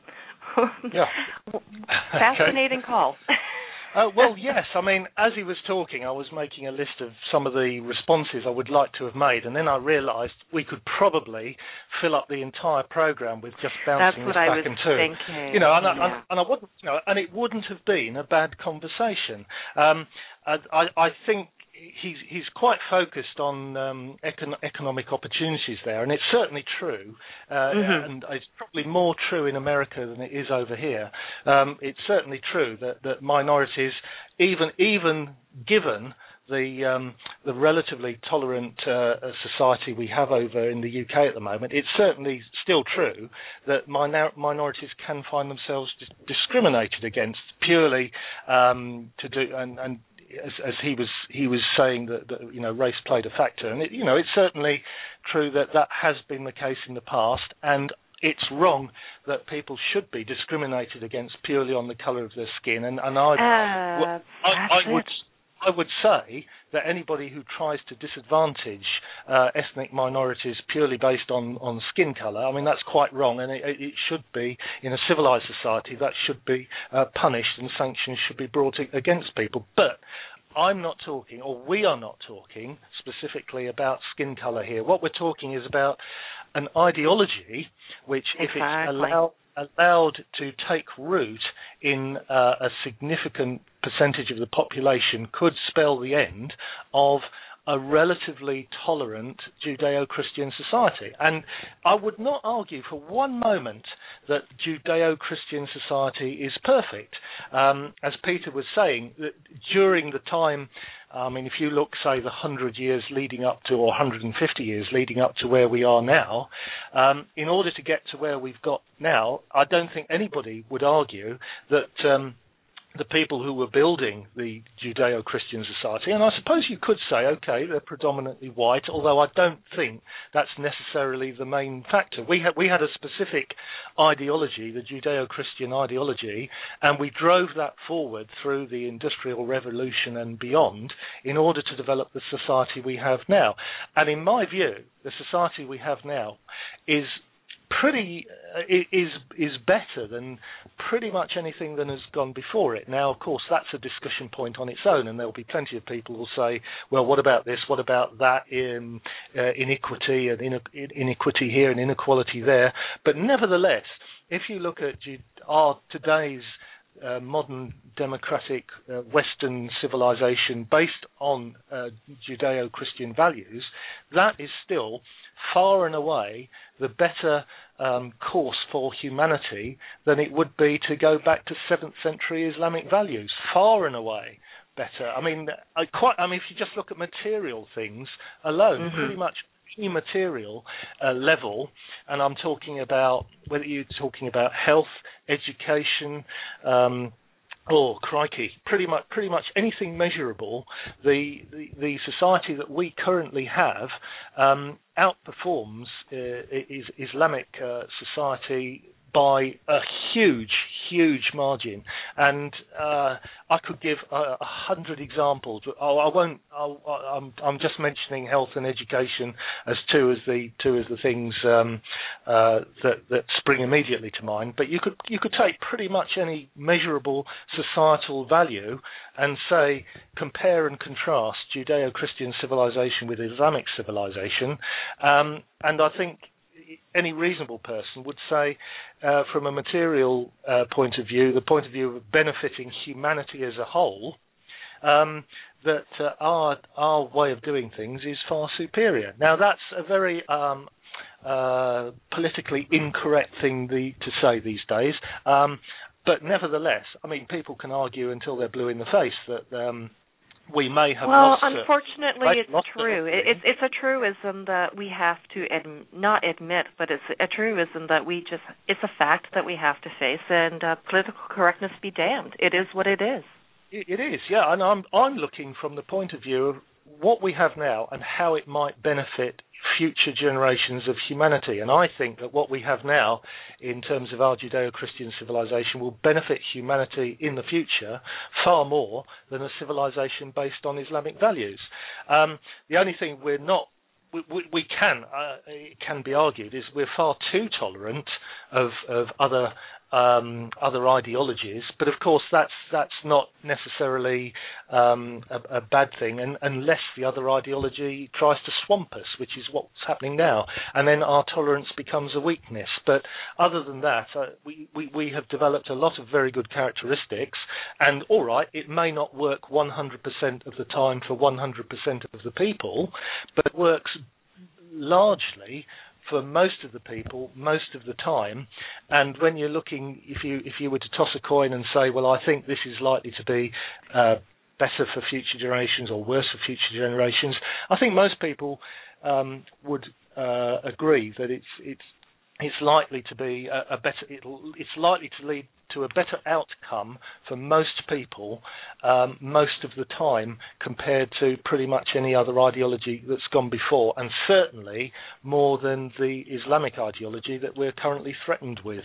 fascinating call. Well, yes. I mean, as he was talking, I was making a list of some of the responses I would like to have made, and then I realised we could probably fill up the entire program with just bouncing this back and to. Thinking. And I wouldn't, and it wouldn't have been a bad conversation. I think he's quite focused on economic opportunities there, and it's certainly true, and it's probably more true in America than it is over here. It's certainly true that minorities, even given the relatively tolerant society we have over in the UK at the moment, it's certainly still true that minorities can find themselves discriminated against purely to do and as he was saying that race played a factor, and it's certainly true that has been the case in the past, and it's wrong that people should be discriminated against purely on the colour of their skin, and I would say that anybody who tries to disadvantage ethnic minorities purely based on skin colour, I mean, that's quite wrong, and it should be, in a civilised society, that should be punished, and sanctions should be brought against people. But I'm not talking, or we are not talking, specifically about skin colour here. What we're talking is about an ideology which, if it's allowed to take root in a significant percentage of the population, could spell the end of a relatively tolerant Judeo-Christian society. And I would not argue for one moment that Judeo-Christian society is perfect. As Peter was saying, during the time, I mean, if you look, say, the 100 years leading up to, or 150 years leading up to where we are now, in order to get to where we've got now, I don't think anybody would argue that the people who were building the Judeo-Christian society, and I suppose you could say, okay, they're predominantly white, although I don't think that's necessarily the main factor. We had a specific ideology, the Judeo-Christian ideology, and we drove that forward through the Industrial Revolution and beyond in order to develop the society we have now. And in my view, the society we have now is is better than pretty much anything that has gone before it. Now, of course, that's a discussion point on its own, and there'll be plenty of people who will say, well, what about this, what about that, inequity and inequity here and inequality there. But nevertheless, if you look at today's modern democratic Western civilization based on Judeo-Christian values, that is still far and away the better course for humanity than it would be to go back to 7th century Islamic values. Far and away better. I mean, if you just look at material things alone, pretty much any material level, and I'm talking about whether you're talking about health, education, pretty much anything measurable, the society that we currently have outperforms Islamic society by a huge margin, and I could give 100 examples. I won't. I'm just mentioning health and education as two of the things that spring immediately to mind. But you could take pretty much any measurable societal value and say compare and contrast Judeo-Christian civilization with Islamic civilization, and I think any reasonable person would say, from a material point of view, the point of view of benefiting humanity as a whole, that our way of doing things is far superior. Now, that's a very politically incorrect thing to say these days, but nevertheless, I mean, people can argue until they're blue in the face that we may have lost. Well, unfortunately, it's true. It's a truism that we have to not admit, but it's a truism that it's a fact that we have to face, and political correctness be damned. It is what it is. It is, yeah, and I'm looking from the point of view of what we have now and how it might benefit future generations of humanity. And I think that what we have now in terms of our Judeo-Christian civilization will benefit humanity in the future far more than a civilization based on Islamic values. The only thing we're not, it can be argued, is we're far too tolerant of other ideologies, but of course that's not necessarily a bad thing, and unless the other ideology tries to swamp us, which is what's happening now, and then our tolerance becomes a weakness. But other than that, we have developed a lot of very good characteristics, and all right, it may not work 100% of the time for 100% of the people, but it works largely for most of the people, most of the time. And when you're looking, if you were to toss a coin and say, well, I think this is likely to be better for future generations or worse for future generations, I think most people would agree that it's likely to be a better. It's likely to lead to a better outcome for most people most of the time compared to pretty much any other ideology that's gone before, and certainly more than the Islamic ideology that we're currently threatened with.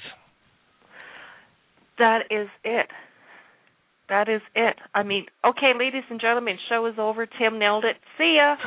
That is it. That is it. I mean, okay, ladies and gentlemen, show is over. Tim nailed it. See ya.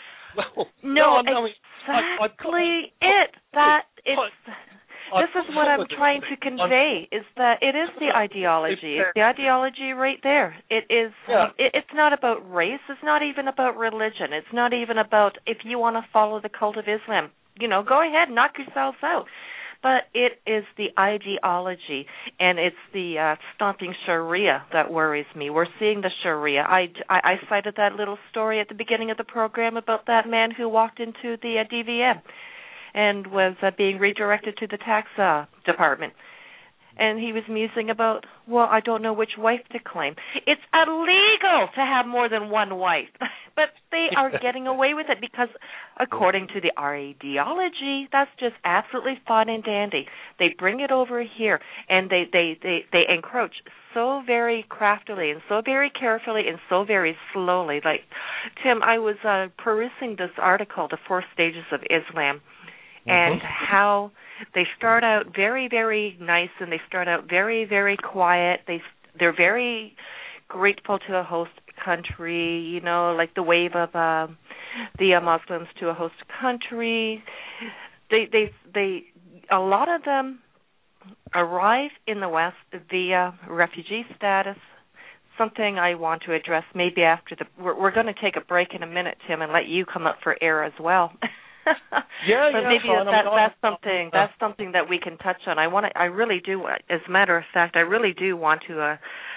Exactly it. That is. This is what I'm trying to convey, is that it is the ideology. It's the ideology right there. It is. It's not about race. It's not even about religion. It's not even about if you want to follow the cult of Islam. Go ahead, knock yourselves out. But it is the ideology, and it's the stomping Sharia that worries me. We're seeing the Sharia. I cited that little story at the beginning of the program about that man who walked into the DVM and was being redirected to the tax department. And he was musing about, well, I don't know which wife to claim. It's illegal to have more than one wife. But they are getting away with it because, according to our ideology, that's just absolutely fun and dandy. They bring it over here, and they encroach so very craftily and so very carefully and so very slowly. Like, Tim, I was perusing this article, The 4 Stages of Islam, and how they start out very, very nice, and they start out very, very quiet. They're very grateful to a host country, like the wave of the Muslims to a host country. They a lot of them arrive in the West via refugee status. Something I want to address maybe after we're going to take a break in a minute, Tim, and let you come up for air as well. But maybe that's something that we can touch on. I really do. As a matter of fact, I really do want to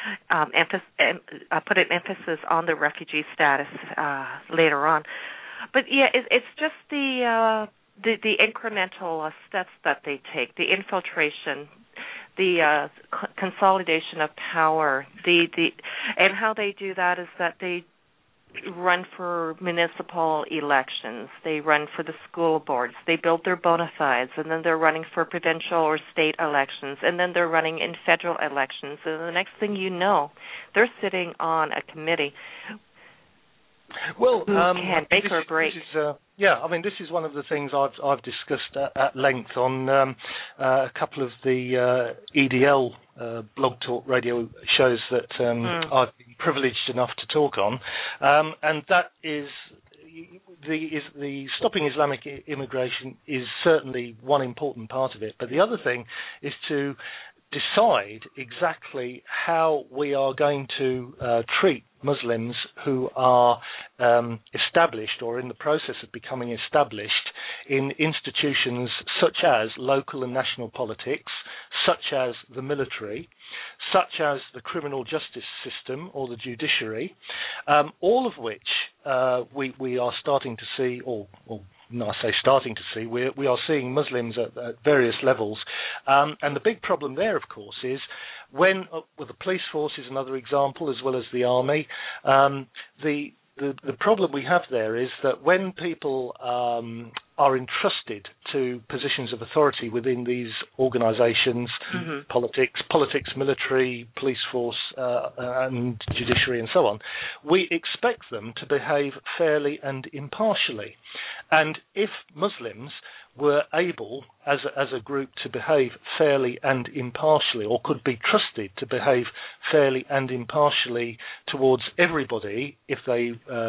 put an emphasis on the refugee status later on. But yeah, it's just the incremental steps that they take, the infiltration, the consolidation of power, and how they do that is that they run for municipal elections, they run for the school boards, they build their bona fides, and then they're running for provincial or state elections, and then they're running in federal elections, and the next thing you know, they're sitting on a committee. Well, can make or break. This is one of the things I've discussed at length on a couple of the EDL blog talk radio shows that I've been privileged enough to talk on, and that is the stopping Islamic immigration is certainly one important part of it, but the other thing is to decide exactly how we are going to treat Muslims who are established or in the process of becoming established in institutions such as local and national politics, such as the military, such as the criminal justice system or the judiciary, all of which we are starting to see, I say starting to see, we are seeing Muslims at various levels. And the big problem there, of course, is when, the police force is another example, as well as the army, the problem we have there is that when people are entrusted to positions of authority within these organisations, politics, military, police force, and judiciary and so on, we expect them to behave fairly and impartially. And if Muslims were able, as a group, to behave fairly and impartially, or could be trusted to behave fairly and impartially towards everybody, if they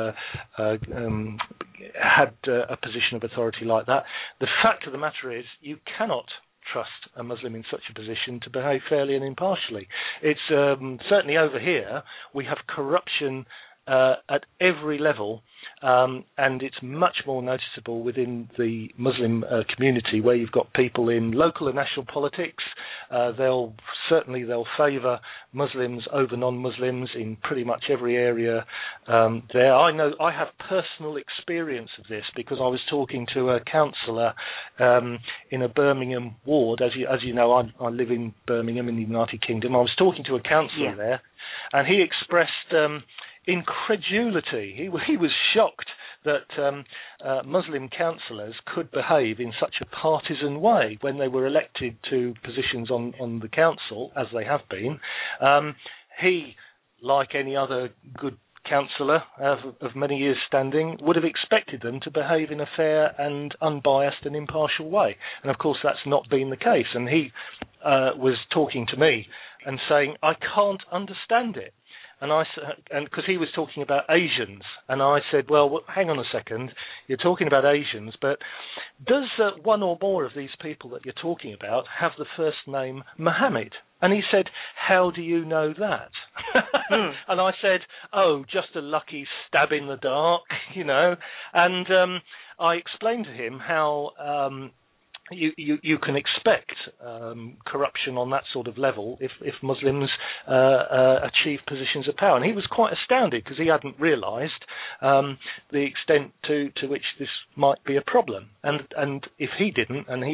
had a position of authority like that, the fact of the matter is you cannot trust a Muslim in such a position to behave fairly and impartially. It's certainly over here we have corruption at every level, and it's much more noticeable within the Muslim community, where you've got people in local and national politics. They'll favour Muslims over non-Muslims in pretty much every area there. I know I have personal experience of this because I was talking to a councillor in a Birmingham ward. As you know, I live in Birmingham in the United Kingdom. I was talking to a councillor there, and he expressed incredulity. He was shocked that Muslim councillors could behave in such a partisan way when they were elected to positions on the council, as they have been. He, like any other good councillor of many years standing, would have expected them to behave in a fair and unbiased and impartial way. And of course that's not been the case. And he was talking to me and saying, I can't understand it. And because he was talking about Asians, and I said, well, hang on a second, you're talking about Asians, but does one or more of these people that you're talking about have the first name Mohammed? And he said, how do you know that? And I said, just a lucky stab in the dark, And I explained to him how you can expect corruption on that sort of level if Muslims achieve positions of power. And he was quite astounded because he hadn't realised the extent to which this might be a problem. And if he didn't, and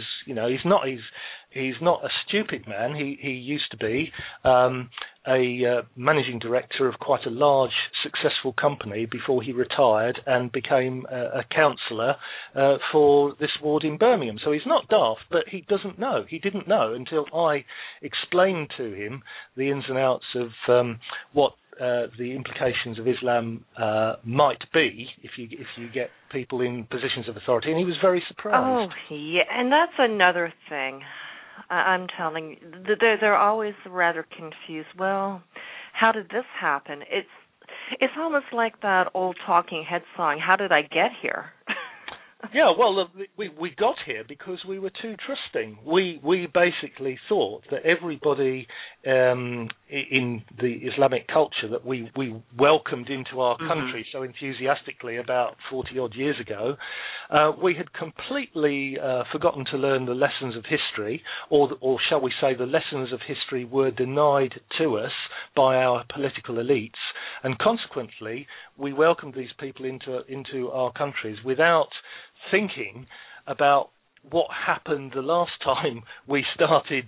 he's not a stupid man. He used to be a managing director of quite a large, successful company before he retired and became a councillor for this ward in Birmingham. So he's not daft, but he doesn't know. He didn't know until I explained to him the ins and outs of what the implications of Islam might be if you get people in positions of authority, and he was very surprised. Oh, yeah, and that's another thing. I'm telling you, they're always rather confused. Well, how did this happen? It's almost like that old Talking Head song, How Did I Get Here? Yeah, well, we got here because we were too trusting. We basically thought that everybody in the Islamic culture that we welcomed into our country so enthusiastically about 40-odd years ago, we had completely forgotten to learn the lessons of history, or shall we say the lessons of history were denied to us by our political elites, and consequently we welcomed these people into our countries without thinking about what happened the last time we started.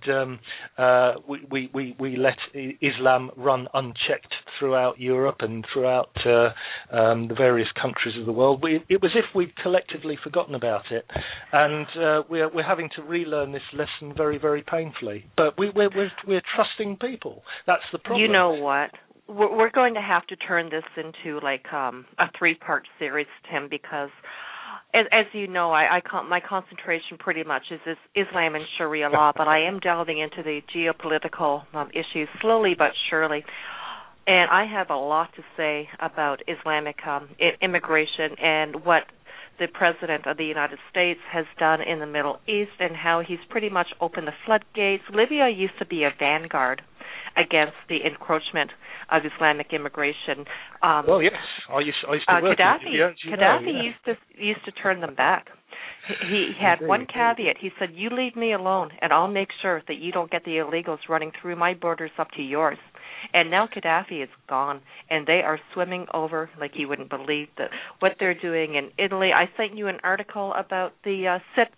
We let Islam run unchecked throughout Europe and throughout the various countries of the world. It was as if we'd collectively forgotten about it, and we're having to relearn this lesson very, very painfully. But we're trusting people. That's the problem. You know what? We're going to have to turn this into like a 3-part series, Tim, because as you know, my concentration pretty much is Islam and Sharia law, but I am delving into the geopolitical issues slowly but surely. And I have a lot to say about Islamic immigration and what the President of the United States has done in the Middle East and how he's pretty much opened the floodgates. Libya used to be a vanguard against the encroachment of Islamic immigration. Well, yes, I used to work Gaddafi used to turn them back. He had one caveat. He said, "You leave me alone, and I'll make sure that you don't get the illegals running through my borders up to yours." And now Gaddafi is gone, and they are swimming over like you wouldn't believe what they're doing in Italy. I sent you an article about the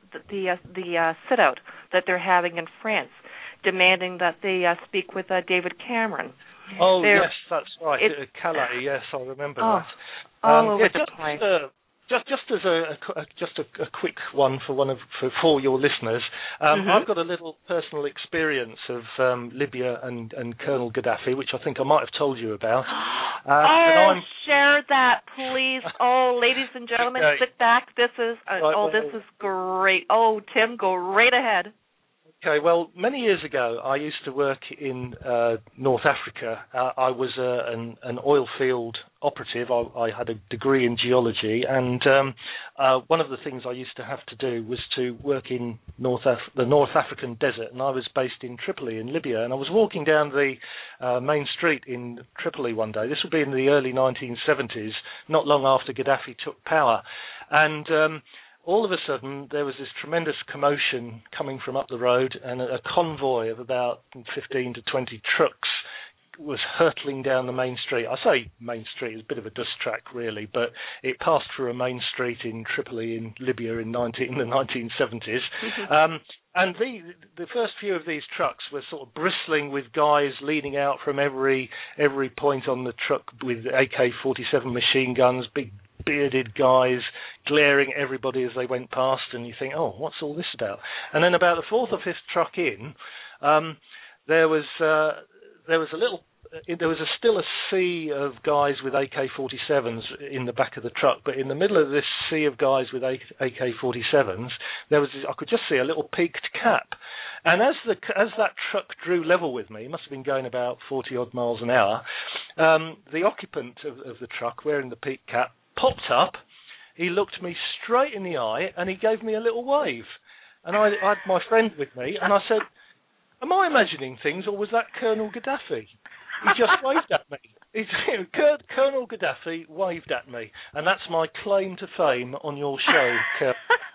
sit out that they're having in France, demanding that they speak with David Cameron. Oh, yes, that's right. Calais, yes, I remember that. All over the place. Just as a quick one for your listeners, I've got a little personal experience of Libya and Colonel Gaddafi, which I think I might have told you about. Share that, please. Oh, ladies and gentlemen, sit back. This is this is great. Oh, Tim, go right ahead. Okay, well, many years ago, I used to work in North Africa. I was an oil field operative. I had a degree in geology, and one of the things I used to have to do was to work in the North African desert, and I was based in Tripoli in Libya, and I was walking down the main street in Tripoli one day. This would be in the early 1970s, not long after Gaddafi took power, and all of a sudden, there was this tremendous commotion coming from up the road, and a convoy of about 15 to 20 trucks was hurtling down the main street. I say main street, it's a bit of a dust track, really, but it passed through a main street in Tripoli in Libya in the 1970s. And the first few of these trucks were sort of bristling with guys leaning out from every point on the truck with AK-47 machine guns, big bearded guys glaring at everybody as they went past, and you think, oh, what's all this about? And then about the 4th or 5th truck in, there was still a sea of guys with AK-47s in the back of the truck, but in the middle of this sea of guys with AK-47s, I could just see a little peaked cap. And as that truck drew level with me, it must have been going about 40-odd miles an hour, the occupant of the truck, wearing the peaked cap, popped up. He looked me straight in the eye, and he gave me a little wave. And I had my friend with me, and I said, am I imagining things, or was that Colonel Gaddafi? He just waved at me. Colonel Gaddafi waved at me, and that's my claim to fame on your show, Colonel.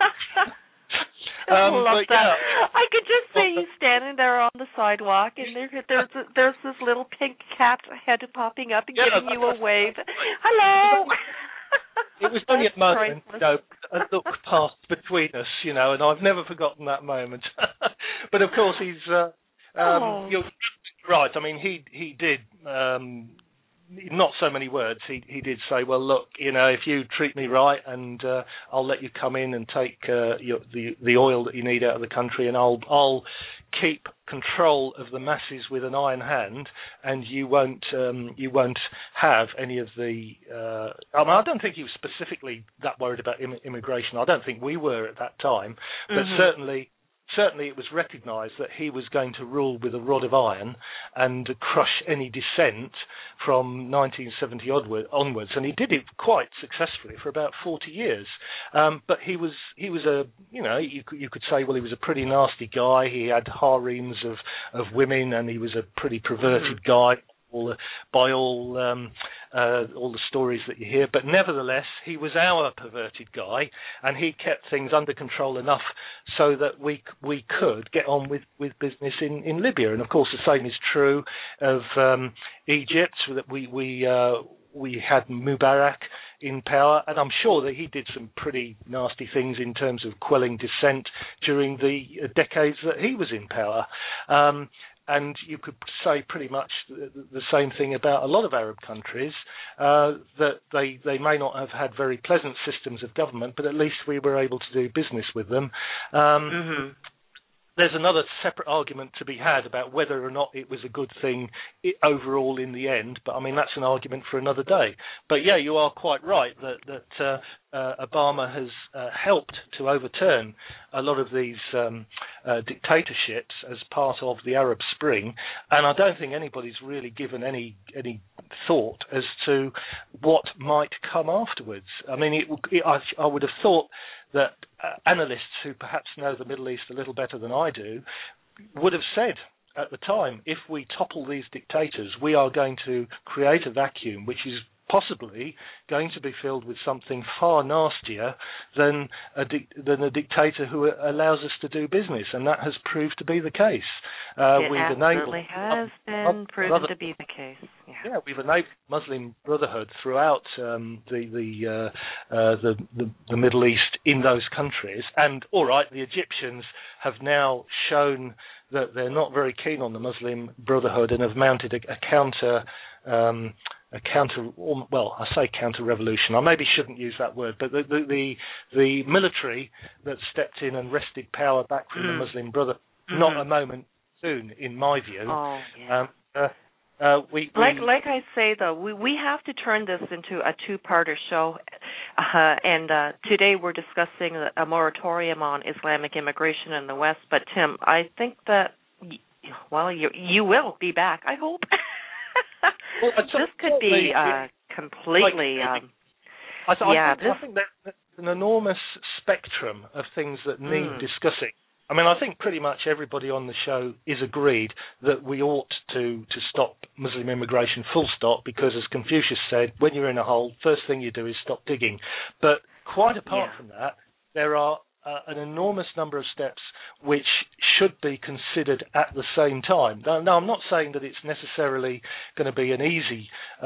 I love that. Yeah. I could just see you standing there on the sidewalk, and there's this little pink cat head popping up and giving you a wave. Hello. It was only a moment, a look passed between us, and I've never forgotten that moment. But of course, he's you're right. I mean, he did. Not so many words. He did say, well, look, if you treat me right, and I'll let you come in and take the oil that you need out of the country, and I'll keep control of the masses with an iron hand, and you won't have any of the. I don't think he was specifically that worried about immigration. I don't think we were at that time, but certainly it was recognised that he was going to rule with a rod of iron and crush any dissent from 1970 onwards, and he did it quite successfully for about 40 years. But he was a, you could say, well, he was a pretty nasty guy. He had harems of women, and he was a pretty perverted guy. By all the stories that you hear, but nevertheless, he was our perverted guy, and he kept things under control enough so that we could get on with business in Libya. And of course, the same is true of Egypt. That we had Mubarak in power, and I'm sure that he did some pretty nasty things in terms of quelling dissent during the decades that he was in power. And you could say pretty much the same thing about a lot of Arab countries, that they may not have had very pleasant systems of government, but at least we were able to do business with them. There's another separate argument to be had about whether or not it was a good thing overall in the end, but I mean that's an argument for another day. But yeah, you are quite right that Obama has helped to overturn a lot of these dictatorships as part of the Arab Spring, and I don't think anybody's really given any thought as to what might come afterwards. I mean, I would have thought that analysts who perhaps know the Middle East a little better than I do would have said at the time, if we topple these dictators, we are going to create a vacuum which is possibly going to be filled with something far nastier than a dictator who allows us to do business, and that has proved to be the case. It absolutely has been proven to be the case. Yeah, we've enabled Muslim Brotherhood throughout the Middle East in those countries, and all right, the Egyptians have now shown that they're not very keen on the Muslim Brotherhood and have mounted a counter. Well, I say counter-revolution. I maybe shouldn't use that word, but the military that stepped in and wrested power back from the Muslim Brotherhood, not a moment soon, in my view. Oh, yeah. Like I say, though, we have to turn this into a two-parter show, and today we're discussing a moratorium on Islamic immigration in the West. But Tim, I think that, well, you will be back, I hope. Well, this could be completely. I think that's an enormous spectrum of things that need discussing. I mean, I think pretty much everybody on the show is agreed that we ought to stop Muslim immigration, full stop, because as Confucius said, when you're in a hole, first thing you do is stop digging. But quite apart from that, there are an enormous number of steps which should be considered at the same time. Now, I'm not saying that it's necessarily going to be an easy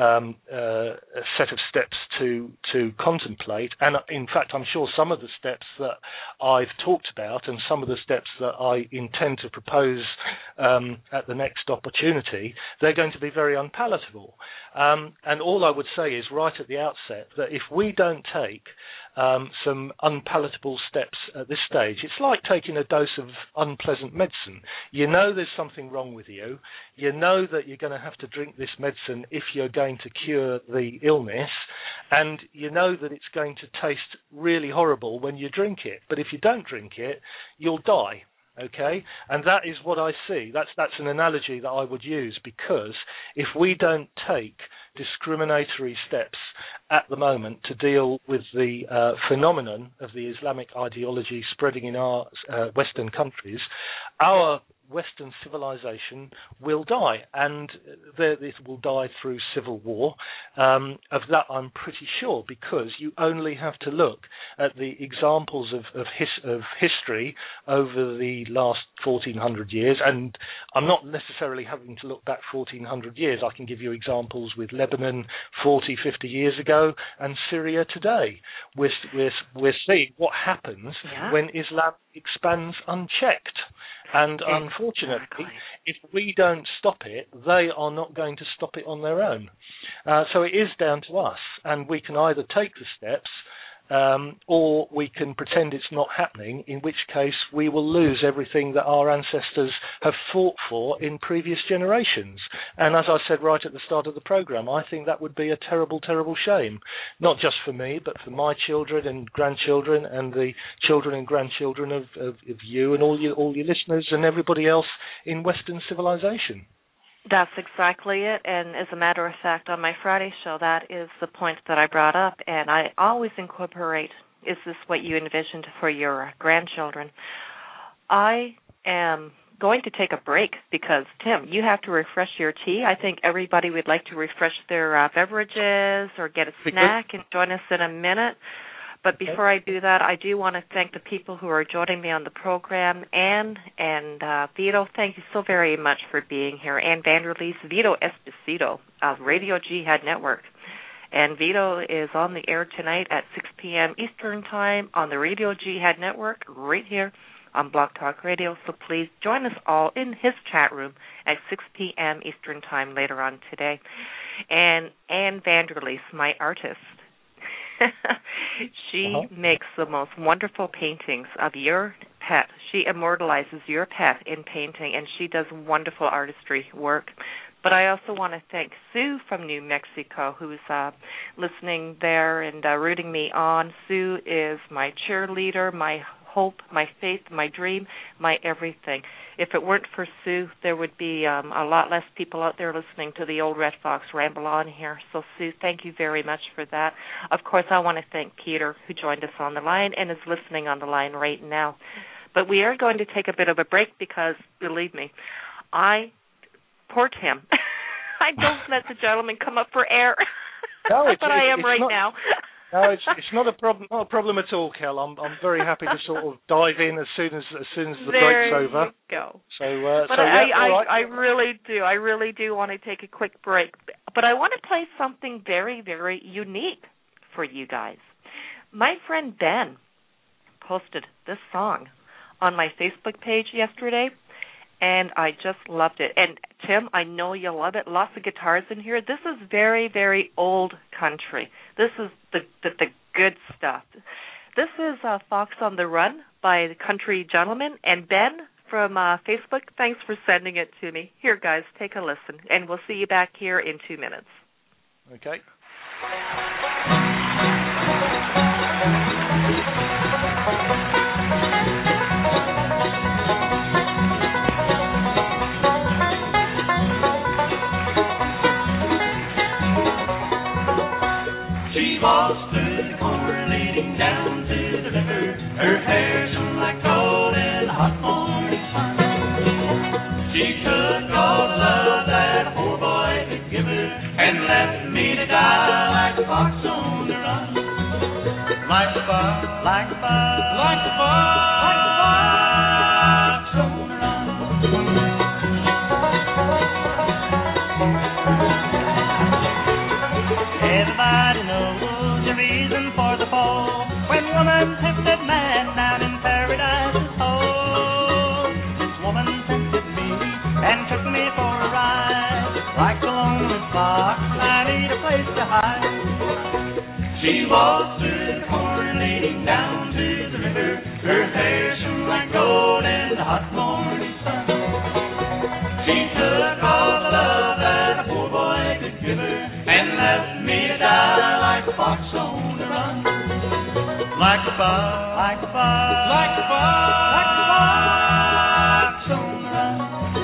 set of steps to contemplate, and in fact, I'm sure some of the steps that I've talked about and some of the steps that I intend to propose at the next opportunity, they're going to be very unpalatable. And all I would say is right at the outset that if we don't take some unpalatable steps at this stage, it's like taking a dose of unpleasant medicine. You know there's something wrong with you. You know that you're going to have to drink this medicine if you're going to cure the illness, and you know that it's going to taste really horrible when you drink it. But if you don't drink it, you'll die. Okay, and that is what I see. That's an analogy that I would use, because if we don't take discriminatory steps at the moment to deal with the phenomenon of the Islamic ideology spreading in our Western countries, our Western civilization will die, and this will die through civil war. Of that I'm pretty sure, because you only have to look at the examples of history over the last 1400 years, and I'm not necessarily having to look back 1400 years. I can give you examples with Lebanon 40, 50 years ago and Syria today. We're seeing what happens when Islam expands unchecked. And unfortunately, if we don't stop it, they are not going to stop it on their own. So it is down to us, and we can either take the steps or we can pretend it's not happening, in which case we will lose everything that our ancestors have fought for in previous generations. And as I said right at the start of the program, I think that would be a terrible, terrible shame, not just for me, but for my children and grandchildren and the children and grandchildren of you and all your listeners and everybody else in Western civilization. That's exactly it, and as a matter of fact, on my Friday show, that is the point that I brought up, and I always incorporate, is this what you envisioned for your grandchildren? I am going to take a break because, Tim, you have to refresh your tea. I think everybody would like to refresh their beverages or get a snack and join us in a minute. But before I do that, I do want to thank the people who are joining me on the program. Ann and Vito, thank you so very much for being here. Ann Vanderleest, Vito Esposito of Radio Jihad Network. And Vito is on the air tonight at 6 p.m. Eastern Time on the Radio Jihad Network right here on Blog Talk Radio. So please join us all in his chat room at 6 p.m. Eastern Time later on today. And Ann Vanderleest, my artist, she makes the most wonderful paintings of your pet. She immortalizes your pet in painting, and she does wonderful artistry work. But I also want to thank Sue from New Mexico, who's listening there and rooting me on. Sue is my cheerleader, my hope, my faith, my dream, my everything. If it weren't for Sue, there would be a lot less people out there listening to the old Red Fox ramble on here. So, Sue, thank you very much for that. Of course, I want to thank Peter, who joined us on the line and is listening on the line right now. But we are going to take a bit of a break because, believe me, poor Tim, I don't let the gentleman come up for air. No, but I am right now. No, it's not a problem. Not a problem at all, Kel. I'm very happy to sort of dive in as soon as the break's over. There you go. But I really do want to take a quick break. But I want to play something very, very unique for you guys. My friend Ben posted this song on my Facebook page yesterday, and I just loved it. And, Tim, I know you'll love it. Lots of guitars in here. This is very, very old country. This is the good stuff. This is Fox on the Run by the Country Gentleman. And Ben from Facebook, thanks for sending it to me. Here, guys, take a listen. And we'll see you back here in 2 minutes. Okay. She walks through the corn leading down to the river. Her hair shone like gold in the hot morning sun. She took all the love that a poor boy could give her and left me to die like a fox on the run. Like a fox, like a fox, like a fox, like a fox on the run. Everybody knows the reason for the fall when woman tempted man down in paradise's hole. This woman tempted me and took me for a ride. Like a lonely fox, I need a place to hide. She walks through the corn leading down to the river. Her hair shone like gold in the hot morning sun. She took all the love that a poor boy could give her and left me to die like a fox on the run. Like a fox, like a fox, like a fox, like a fox on the run.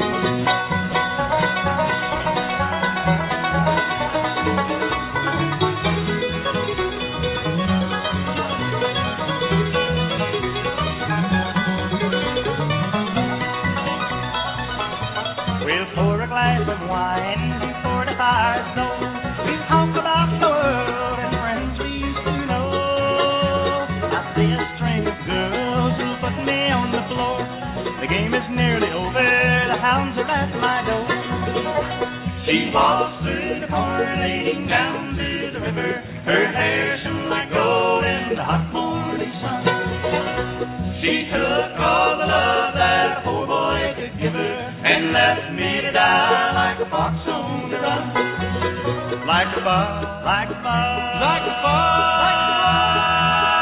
We'll pour a glass of wine before the fire's low. We'll talk about the world and friends we used to know. I see a string of girls who'll put me on the floor. The game is nearly over, the hounds are at my door. She walks through the corn leading down to the river. Her hair shone like gold in the hot morning sun. She took all the love that a poor boy could give her and left me to die like a fox on the run. Like a fox, like a fox, like a fox, like a fox.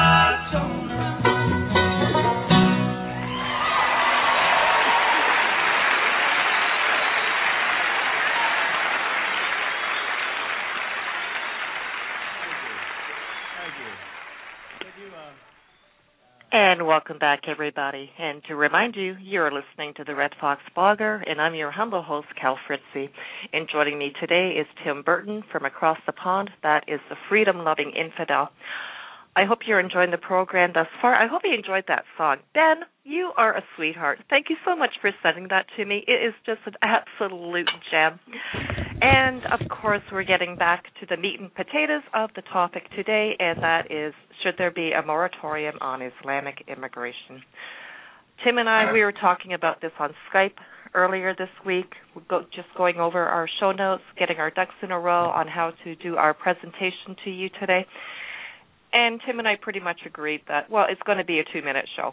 And welcome back, everybody. And to remind you, you're listening to the Red Fox Blogger, and I'm your humble host, Cal Fritzy. And joining me today is Tim Burton from across the pond. That is the freedom-loving infidel. I hope you're enjoying the program thus far. I hope you enjoyed that song. Ben, you are a sweetheart. Thank you so much for sending that to me. It is just an absolute gem. And, of course, we're getting back to the meat and potatoes of the topic today, and that is, should there be a moratorium on Islamic immigration? Tim and I, we were talking about this on Skype earlier this week, just going over our show notes, getting our ducks in a row on how to do our presentation to you today. And Tim and I pretty much agreed that, well, it's going to be a 2-minute show.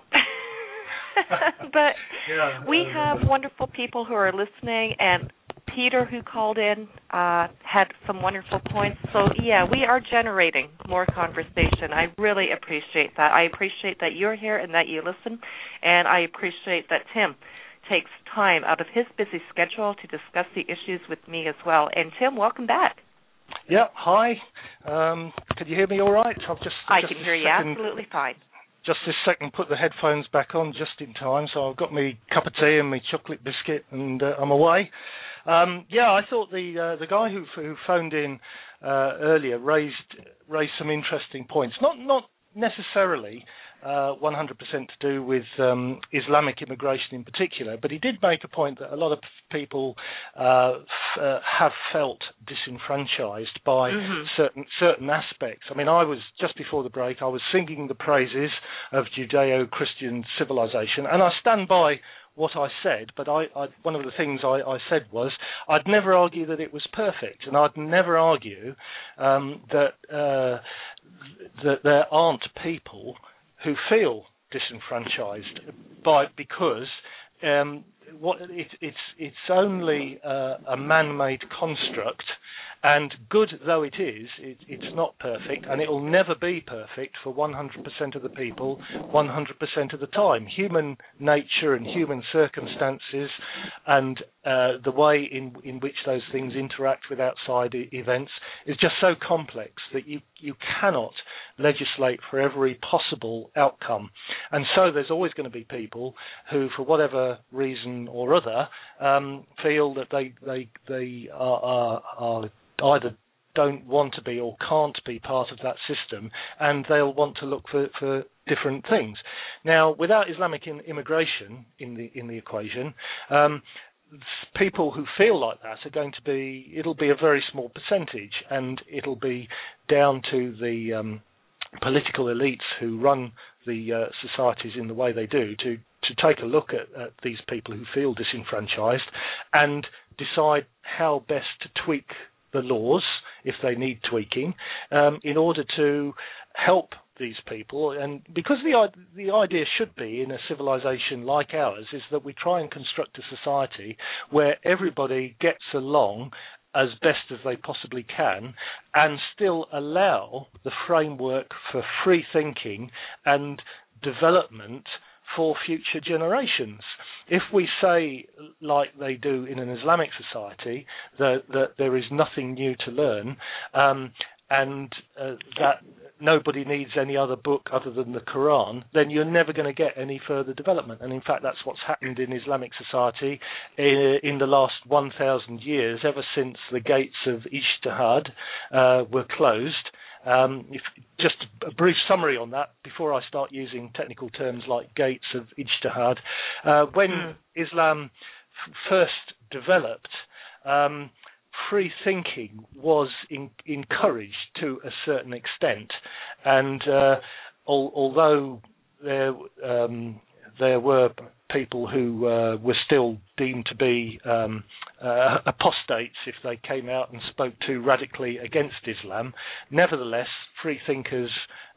But we have wonderful people who are listening, and Peter, who called in, had some wonderful points. So, yeah, we are generating more conversation. I really appreciate that. I appreciate that you're here and that you listen, and I appreciate that Tim takes time out of his busy schedule to discuss the issues with me as well. And, Tim, welcome back. Yeah, hi. Can you hear me all right? I can hear you absolutely fine. Just this second, put the headphones back on just in time. So I've got my cup of tea and my chocolate biscuit, and I'm away. I thought the guy who phoned in earlier raised some interesting points. Not necessarily 100% to do with Islamic immigration in particular, but he did make a point that a lot of people have felt disenfranchised by certain aspects. I mean, I was, just before the break, I was singing the praises of Judeo-Christian civilization, and I stand by what I said, but one of the things I said was I'd never argue that it was perfect, and I'd never argue that there aren't people who feel disenfranchised because it's only a man-made construct, and good though it is, it's not perfect, and it will never be perfect for 100% of the people 100% of the time. Human nature and human circumstances and the way in which those things interact with outside events is just so complex that you cannot legislate for every possible outcome. And so there's always going to be people who, for whatever reason or other, feel that they are either don't want to be or can't be part of that system, and they'll want to look for different things. Now, without Islamic immigration in the equation, people who feel like that are going to be, it'll be a very small percentage, and it'll be down to the political elites who run the societies in the way they do to take a look at these people who feel disenfranchised and decide how best to tweak the laws, if they need tweaking, in order to help these people. And because the idea should be, in a civilization like ours, is that we try and construct a society where everybody gets along as best as they possibly can and still allow the framework for free thinking and development for future generations. If we say, like they do in an Islamic society, that there is nothing new to learn, and that nobody needs any other book other than the Quran, then you're never going to get any further development. And in fact, that's what's happened in Islamic society in the last 1,000 years, ever since the gates of Ijtihad were closed. Just a brief summary on that before I start using technical terms like gates of Ijtihad. When Islam first developed, free thinking was encouraged to a certain extent, and although there were people who were still deemed to be apostates if they came out and spoke too radically against Islam, nevertheless, free thinkers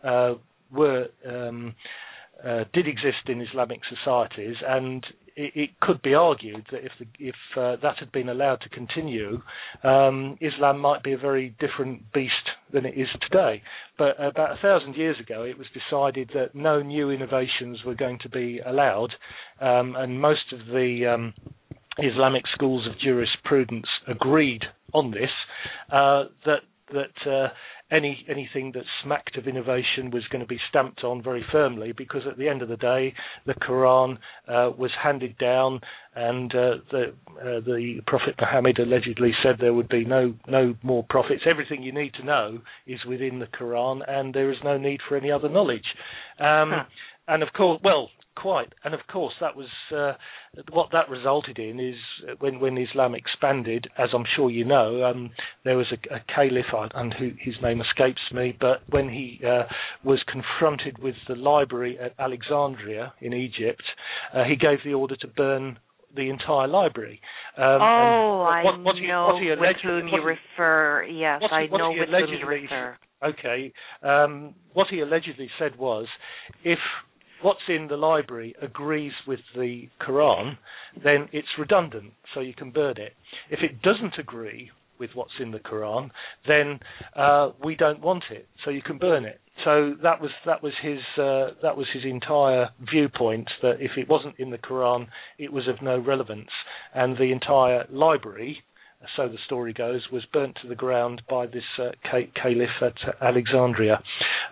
did exist in Islamic societies, and it could be argued that if that had been allowed to continue, Islam might be a very different beast than it is today. But about 1,000 years ago, it was decided that no new innovations were going to be allowed, and most of the Islamic schools of jurisprudence agreed on this, that anything that smacked of innovation was going to be stamped on very firmly, because at the end of the day, the Quran was handed down, and the Prophet Muhammad allegedly said there would be no more prophets. Everything you need to know is within the Quran, and there is no need for any other knowledge. And of course, and of course, that was what that resulted in is when Islam expanded, as I'm sure you know, there was a caliph, and his name escapes me, but when he was confronted with the library at Alexandria in Egypt, he gave the order to burn the entire library. I know with whom you refer. Yes, I know with whom you refer. Okay. What he allegedly said was, if what's in the library agrees with the Quran, then it's redundant, so you can burn it. If it doesn't agree with what's in the Quran, then we don't want it, so you can burn it. So that was his entire viewpoint, that if it wasn't in the Quran, it was of no relevance, and the entire library, so the story goes, was burnt to the ground by this caliph at Alexandria.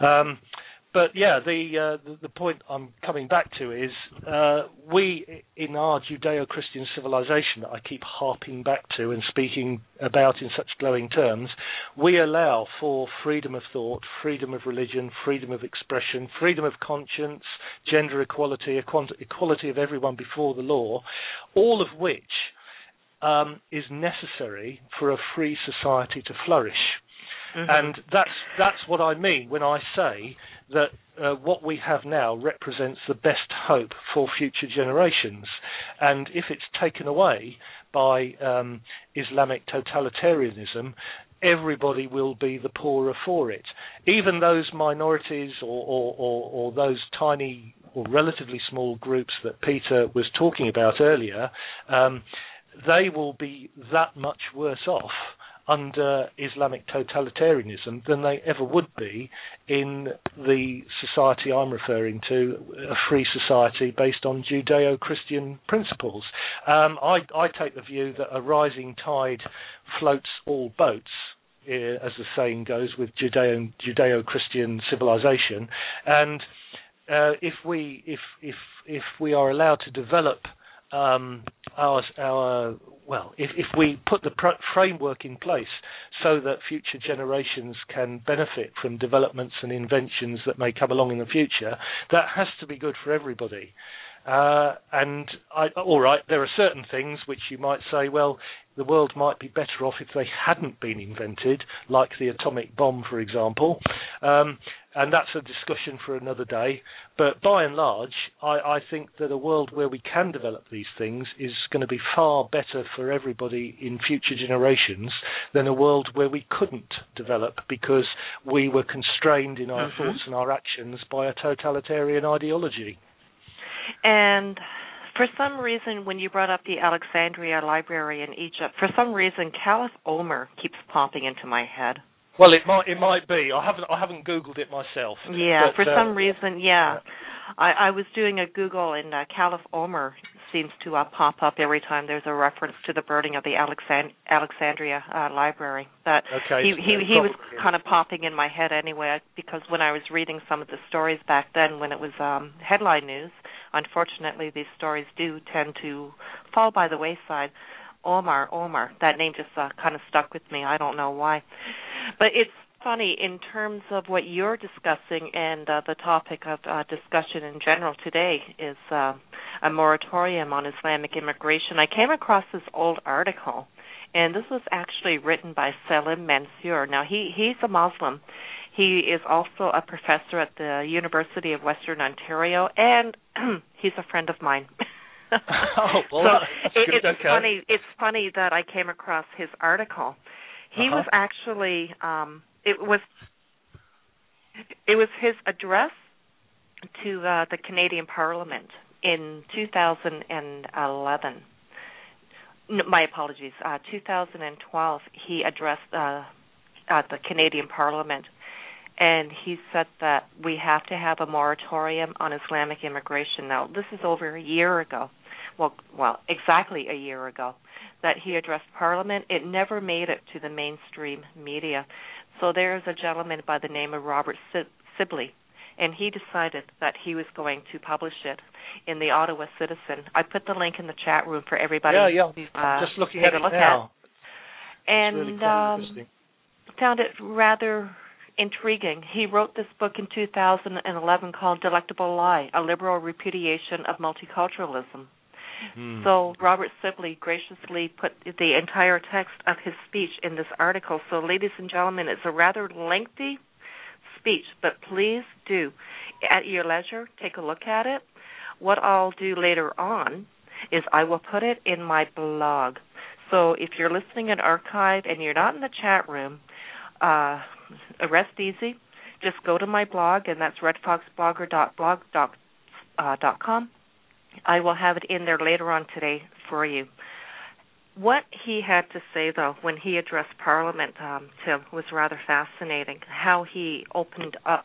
But yeah, the point I'm coming back to is we, in our Judeo-Christian civilization that I keep harping back to and speaking about in such glowing terms, we allow for freedom of thought, freedom of religion, freedom of expression, freedom of conscience, gender equality, equality of everyone before the law, all of which is necessary for a free society to flourish. Mm-hmm. And that's what I mean when I say that what we have now represents the best hope for future generations. And if it's taken away by Islamic totalitarianism, everybody will be the poorer for it. Even those minorities or those tiny or relatively small groups that Peter was talking about earlier, they will be that much worse off under Islamic totalitarianism than they ever would be in the society I'm referring to, a free society based on Judeo-Christian principles. I take the view that a rising tide floats all boats, as the saying goes, with Judeo-Christian civilization, and if we are allowed to develop if we put the framework in place so that future generations can benefit from developments and inventions that may come along in the future, that has to be good for everybody. All right, there are certain things which you might say, well, the world might be better off if they hadn't been invented, like the atomic bomb, for example. And that's a discussion for another day. But by and large, I think that a world where we can develop these things is going to be far better for everybody in future generations than a world where we couldn't develop because we were constrained in our thoughts and our actions by a totalitarian ideology. And for some reason, when you brought up the Alexandria Library in Egypt, for some reason, Caliph Omar keeps popping into my head. Well, it might be. I haven't Googled it myself. Yeah, but, for some reason, yeah. I was doing a Google, and Caliph Omar seems to pop up every time there's a reference to the burning of the Alexandria Library. That he was kind of popping in my head anyway, because when I was reading some of the stories back then, when it was headline news, unfortunately these stories do tend to fall by the wayside. Omar, that name just kind of stuck with me. I don't know why. But it's funny, in terms of what you're discussing, and the topic of discussion in general today is a moratorium on Islamic immigration. I came across this old article, and this was actually written by Selim Mansour. Now, he's a Muslim. He is also a professor at the University of Western Ontario, and he's a friend of mine. Funny. It's funny that I came across his article. He was actually it was his address to the Canadian Parliament in 2011. No, my apologies. 2012. He addressed the Canadian Parliament, and he said that we have to have a moratorium on Islamic immigration. Now, this is over a year ago. Well, exactly a year ago that he addressed Parliament. It never made it to the mainstream media. So there's a gentleman by the name of Robert Sibley, and he decided that he was going to publish it in the Ottawa Citizen. I put the link in the chat room for everybody. Just looking at it now. And really interesting. Found it rather intriguing. He wrote this book in 2011 called Delectable Lie, A Liberal Repudiation of Multiculturalism. So Robert Sibley graciously put the entire text of his speech in this article. So ladies and gentlemen, it's a rather lengthy speech, but please do, at your leisure, take a look at it. What I'll do later on is I will put it in my blog. So if you're listening in archive and you're not in the chat room, rest easy. Just go to my blog, and that's redfoxblogger.blog.com. I will have it in there later on today for you. What he had to say, though, when he addressed Parliament, Tim, was rather fascinating. How he opened up.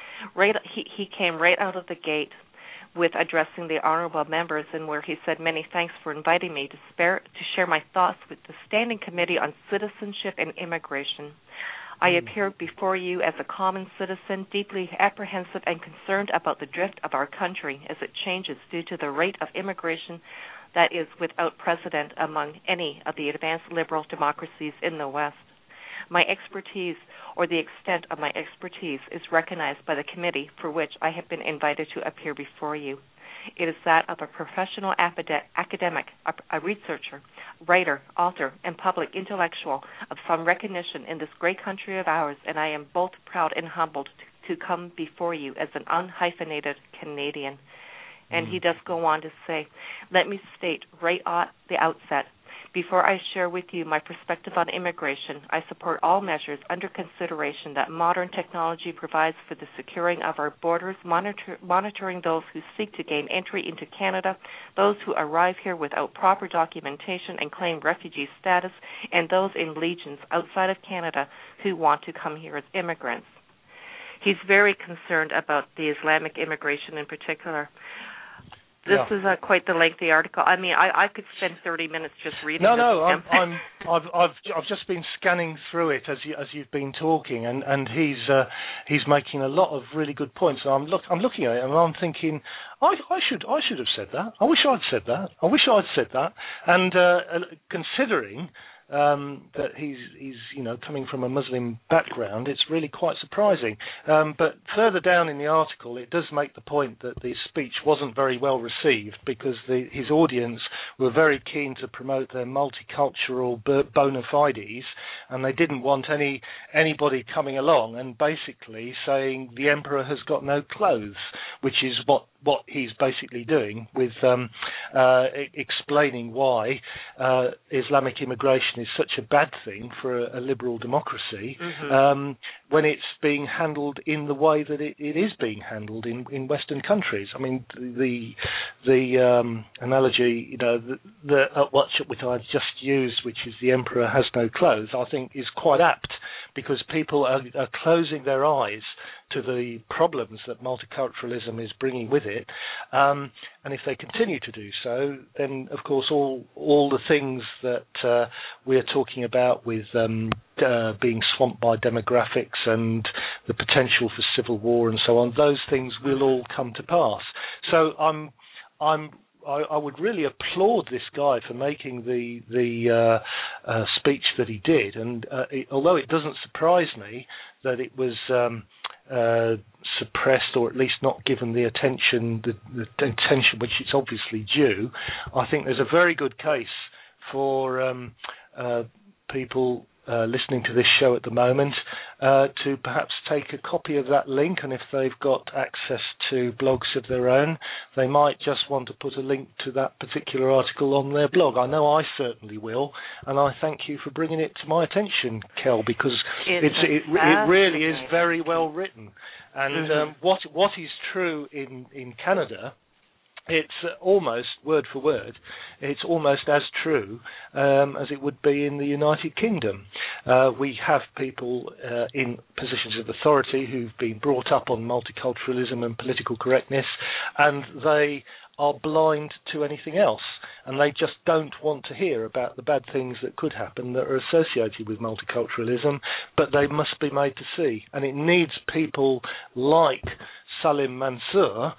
He came right out of the gate with addressing the honourable members, and where he said, "Many thanks for inviting me to share my thoughts with the Standing Committee on Citizenship and Immigration. I appeared before you as a common citizen, deeply apprehensive and concerned about the drift of our country as it changes due to the rate of immigration that is without precedent among any of the advanced liberal democracies in the West. My expertise, or the extent of my expertise, is recognized by the committee for which I have been invited to appear before you. It is that of a professional academic, a researcher, writer, author, and public intellectual of some recognition in this great country of ours, and I am both proud and humbled to come before you as an unhyphenated Canadian." And he does go on to say, "Let me state right at the outset, before I share with you my perspective on immigration, I support all measures under consideration that modern technology provides for the securing of our borders, monitoring those who seek to gain entry into Canada, those who arrive here without proper documentation and claim refugee status, and those in legions outside of Canada who want to come here as immigrants." He's very concerned about the Islamic immigration in particular. This is quite the lengthy article. I mean, I could spend 30 minutes just reading this. I've just been scanning through it as you've been talking, and he's making a lot of really good points. And I'm looking at it and I'm thinking, I should have said that. I wish I'd said that. I wish I'd said that. And considering that he's coming from a Muslim background, it's really quite surprising. But further down in the article, it does make the point that the speech wasn't very well received because his audience were very keen to promote their multicultural bona fides, and they didn't want anybody coming along and basically saying the emperor has got no clothes, which is what he's basically doing with explaining why Islamic immigration is such a bad thing for a liberal democracy when it's being handled in the way that it is being handled in Western countries. I mean, the analogy, which I just used, which is the emperor has no clothes, I think is quite apt because people are closing their eyes to the problems that multiculturalism is bringing with it, and if they continue to do so, then of course all the things that we're talking about with being swamped by demographics and the potential for civil war and so on, those things will all come to pass. So I would really applaud this guy for making the speech that he did, and although it doesn't surprise me that it was suppressed or at least not given the attention which it's obviously due, I think there's a very good case for people listening to this show at the moment to perhaps take a copy of that link, and if they've got access to blogs of their own, they might just want to put a link to that particular article on their blog. I know I certainly will, and I thank you for bringing it to my attention, Kel, because it really is very well written. And what is true in Canada it's almost word for word. It's almost as true as it would be in the United Kingdom. We have people in positions of authority who've been brought up on multiculturalism and political correctness, and they are blind to anything else, and they just don't want to hear about the bad things that could happen that are associated with multiculturalism, but they must be made to see. And it needs people like Salim Mansur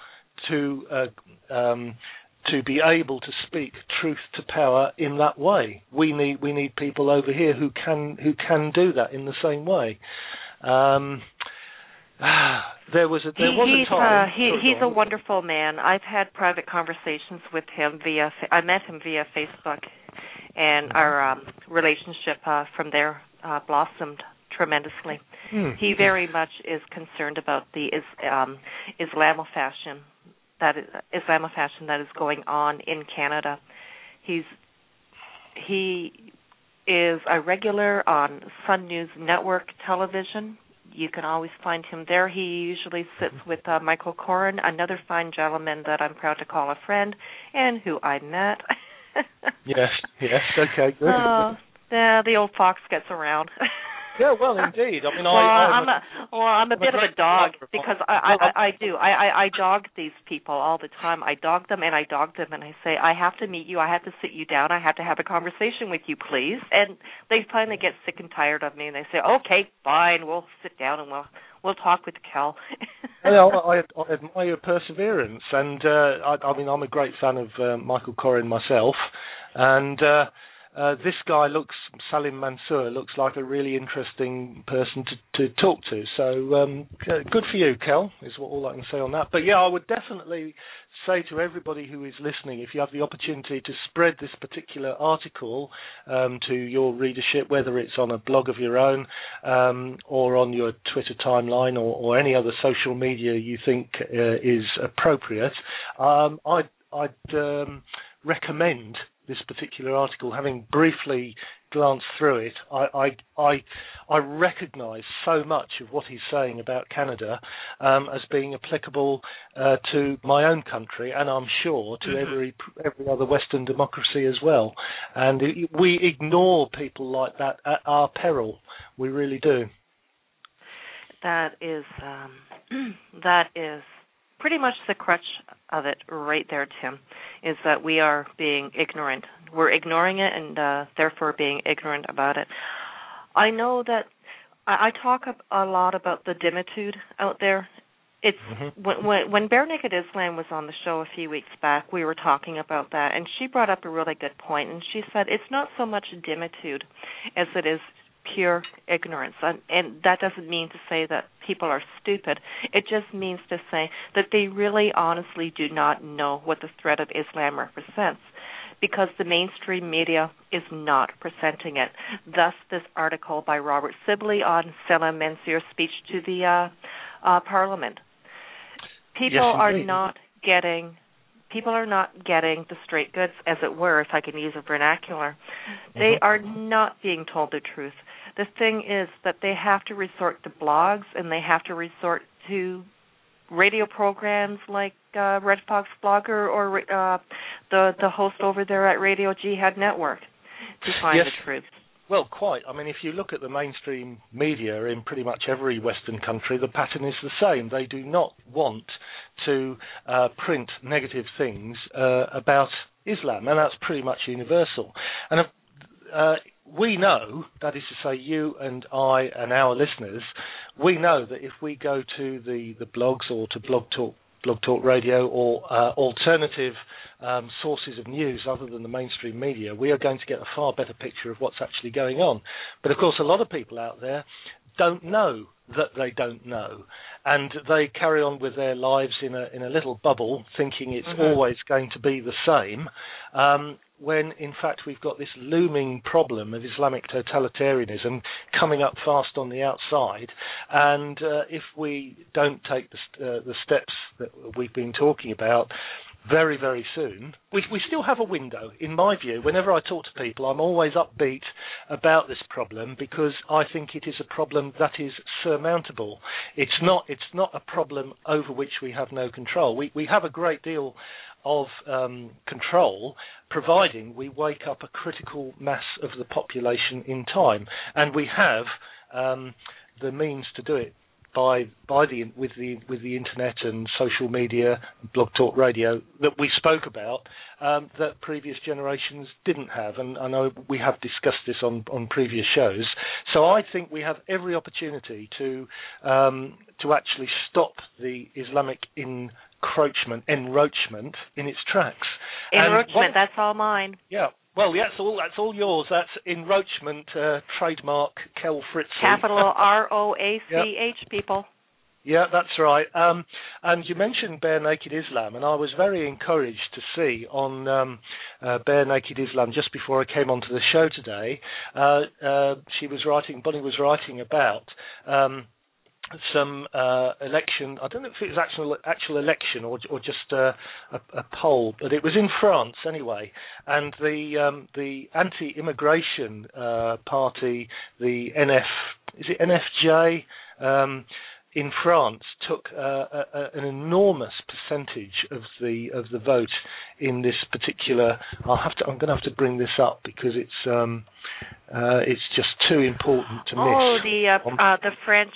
to be able to speak truth to power in that way. We need people over here who can do that in the same way. There was a time. He's a wonderful man. I've had private conversations with him I met him via Facebook, and our relationship from there blossomed tremendously. He very much is concerned about the Islamofascism that is going on in Canada. He is a regular on Sun News Network television. You can always find him there. He usually sits with Michael Coren, another fine gentleman that I'm proud to call a friend, and who I met. Yes, okay, good. The old fox gets around. Yeah, well, indeed. I mean, I'm a bit of a dog because I dog these people all the time. I dog them and I say, I have to meet you. I have to sit you down. I have to have a conversation with you, please. And they finally get sick and tired of me, and they say, okay, fine, we'll sit down and we'll talk with Kel. I admire your perseverance, and I'm a great fan of Michael Coren myself, and. This guy Salim Mansur looks like a really interesting person to talk to. So good for you, Kel, is all I can say on that. But yeah, I would definitely say to everybody who is listening, if you have the opportunity to spread this particular article to your readership, whether it's on a blog of your own or on your Twitter timeline or any other social media you think is appropriate, I'd recommend this particular article. Having briefly glanced through it, I recognise so much of what he's saying about Canada as being applicable to my own country, and I'm sure to every other Western democracy as well. And we ignore people like that at our peril. We really do. That is pretty much the crutch of it right there, Tim, is that we are being ignorant. We're ignoring it and therefore being ignorant about it. I know that I talk a lot about the dimitude out there. It's when Bare Naked Islam was on the show a few weeks back, we were talking about that, and she brought up a really good point, and she said it's not so much dimitude as it is pure ignorance, and that doesn't mean to say that people are stupid. It just means to say that they really honestly do not know what the threat of Islam represents, because the mainstream media is not presenting it. Thus, this article by Robert Sibley on Salim Mansur's speech to the Parliament. People are not getting the straight goods, as it were, if I can use a vernacular. They are not being told the truth. The thing is that they have to resort to blogs, and they have to resort to radio programs like Red Fox Blogger or the host over there at Radio Jihad Network to find the truth. Well, quite. I mean, if you look at the mainstream media in pretty much every Western country, the pattern is the same. They do not want to print negative things about Islam, and that's pretty much universal. And we know, that is to say you and I and our listeners, we know that if we go to the blogs or to Blog Talk Radio or alternative sources of news other than the mainstream media, we are going to get a far better picture of what's actually going on. But of course, a lot of people out there don't know that they don't know, and they carry on with their lives in a little bubble, thinking it's always going to be the same, when in fact we've got this looming problem of Islamic totalitarianism coming up fast on the outside, and if we don't take the steps that we've been talking about very, very soon, we still have a window. In my view, whenever I talk to people, I'm always upbeat about this problem, because I think it is a problem that is surmountable. It's not a problem over which we have no control. We have a great deal of control, providing we wake up a critical mass of the population in time, and we have the means to do it with the internet and social media, Blog Talk Radio that we spoke about, that previous generations didn't have, and I know we have discussed this on previous shows. So I think we have every opportunity to actually stop the Islamic encroachment in its tracks. Encroachment, that's all mine. Yeah. Well, yeah, that's all yours. That's encroachment, trademark, Kel Fritzy. Capital ROACH, yep. People. Yeah, that's right. And you mentioned Bare Naked Islam, and I was very encouraged to see on Bare Naked Islam just before I came onto the show today. Bonnie was writing about some election. I don't know if it was actual election or just a poll, but it was in France anyway. And the anti-immigration party, the NFJ, in France took an enormous percentage of the vote in this particular. I'm going to have to bring this up because it's just too important to miss. Oh, the French.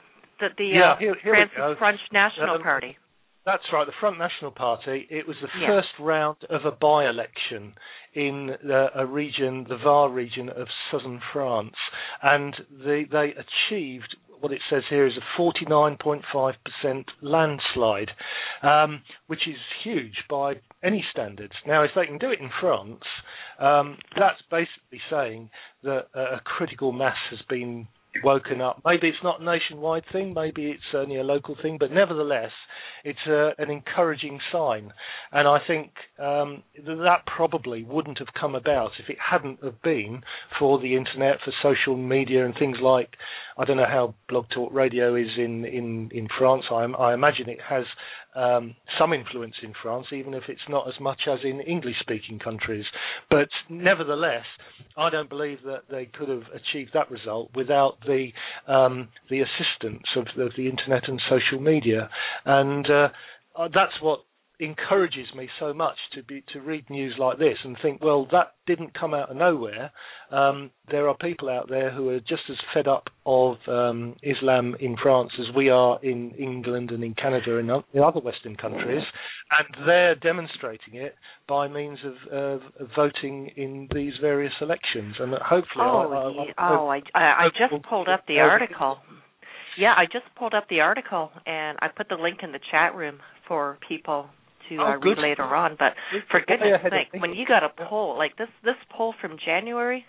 French National Party. That's right, the Front National Party. It was the first round of a by-election in a region, the Var region of southern France, and they achieved what it says here is a 49.5% landslide, which is huge by any standards. Now, if they can do it in France, that's basically saying that a critical mass has been woken up. Maybe it's not a nationwide thing, maybe it's only a local thing, but nevertheless, it's an encouraging sign. And I think that probably wouldn't have come about if it hadn't have been for the internet, for social media and things like, I don't know how Blog Talk Radio is in France. I imagine it has some influence in France, even if it's not as much as in English-speaking countries. But nevertheless, I don't believe that they could have achieved that result without the assistance of the internet and social media. And that's what encourages me so much to read news like this and think, well, that didn't come out of nowhere. There are people out there who are just as fed up of Islam in France as we are in England and in Canada and in other Western countries, and they're demonstrating it by means of voting in these various elections. And hopefully, I just pulled up the article. Yeah, I just pulled up the article, and I put the link in the chat room for people to read later on. But for goodness sake, when you got a poll like this poll from January,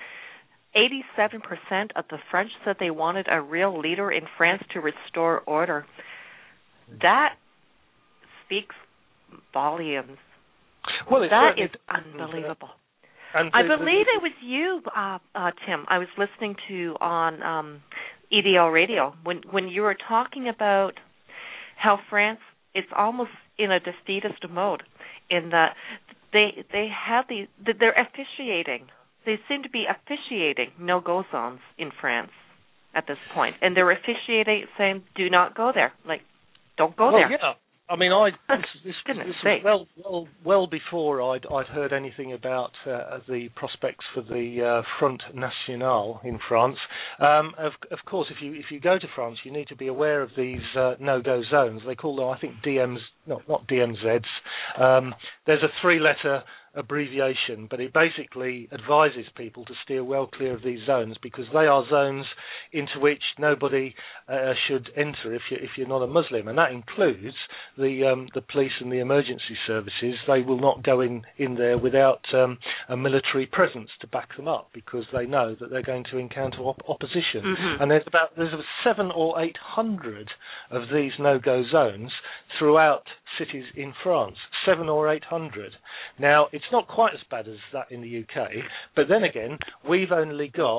87% of the French said they wanted a real leader in France to restore order. That speaks volumes. Well, that is unbelievable. I believe it was you, Tim, I was listening to on EDL Radio when you were talking about how France, it's almost in a defeatist mode in that they have they're officiating. They seem to be officiating no-go zones in France at this point, and they're officiating saying, "Do not go there." Like, don't go there. Yeah. I mean, this was well before I'd heard anything about the prospects for the Front National in France. Of course, if you go to France, you need to be aware of these no-go zones. They call them, I think, DMs, not DMZs. There's a three-letter abbreviation, but it basically advises people to steer well clear of these zones because they are zones into which nobody should enter if you're not a Muslim, and that includes the police and the emergency services. They will not go in there without a military presence to back them up because they know that they're going to encounter opposition. Mm-hmm. And there's 700 or 800 of these no-go zones throughout cities in France, 700 or 800. Now, it's not quite as bad as that in the UK, but then again, we've only got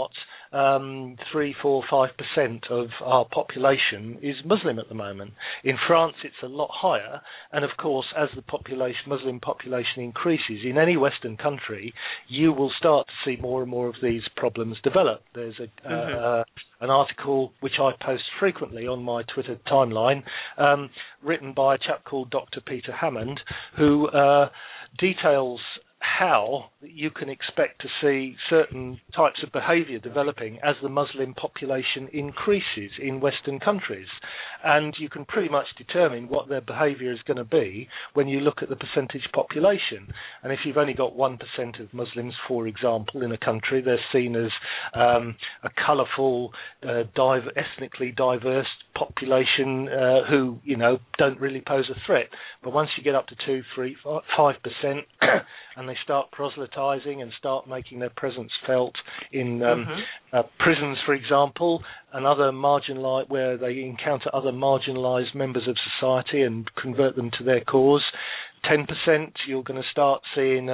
3, 4, 5% of our population is Muslim at the moment. In France, it's a lot higher, and of course, as the Muslim population increases in any Western country, you will start to see more and more of these problems develop. There's an article which I post frequently on my Twitter timeline, written by a chap called Dr. Peter Hammond, who details how you can expect to see certain types of behaviour developing as the Muslim population increases in Western countries. And you can pretty much determine what their behaviour is going to be when you look at the percentage population. And if you've only got 1% of Muslims, for example, in a country, they're seen as a colourful, ethnically diverse population who, don't really pose a threat. But once you get up to 2, 3, 5%, and they start proselytising and start making their presence felt in prisons, for example, and other marginalised, where they encounter other marginalised members of society and convert them to their cause, 10%, you're going to start seeing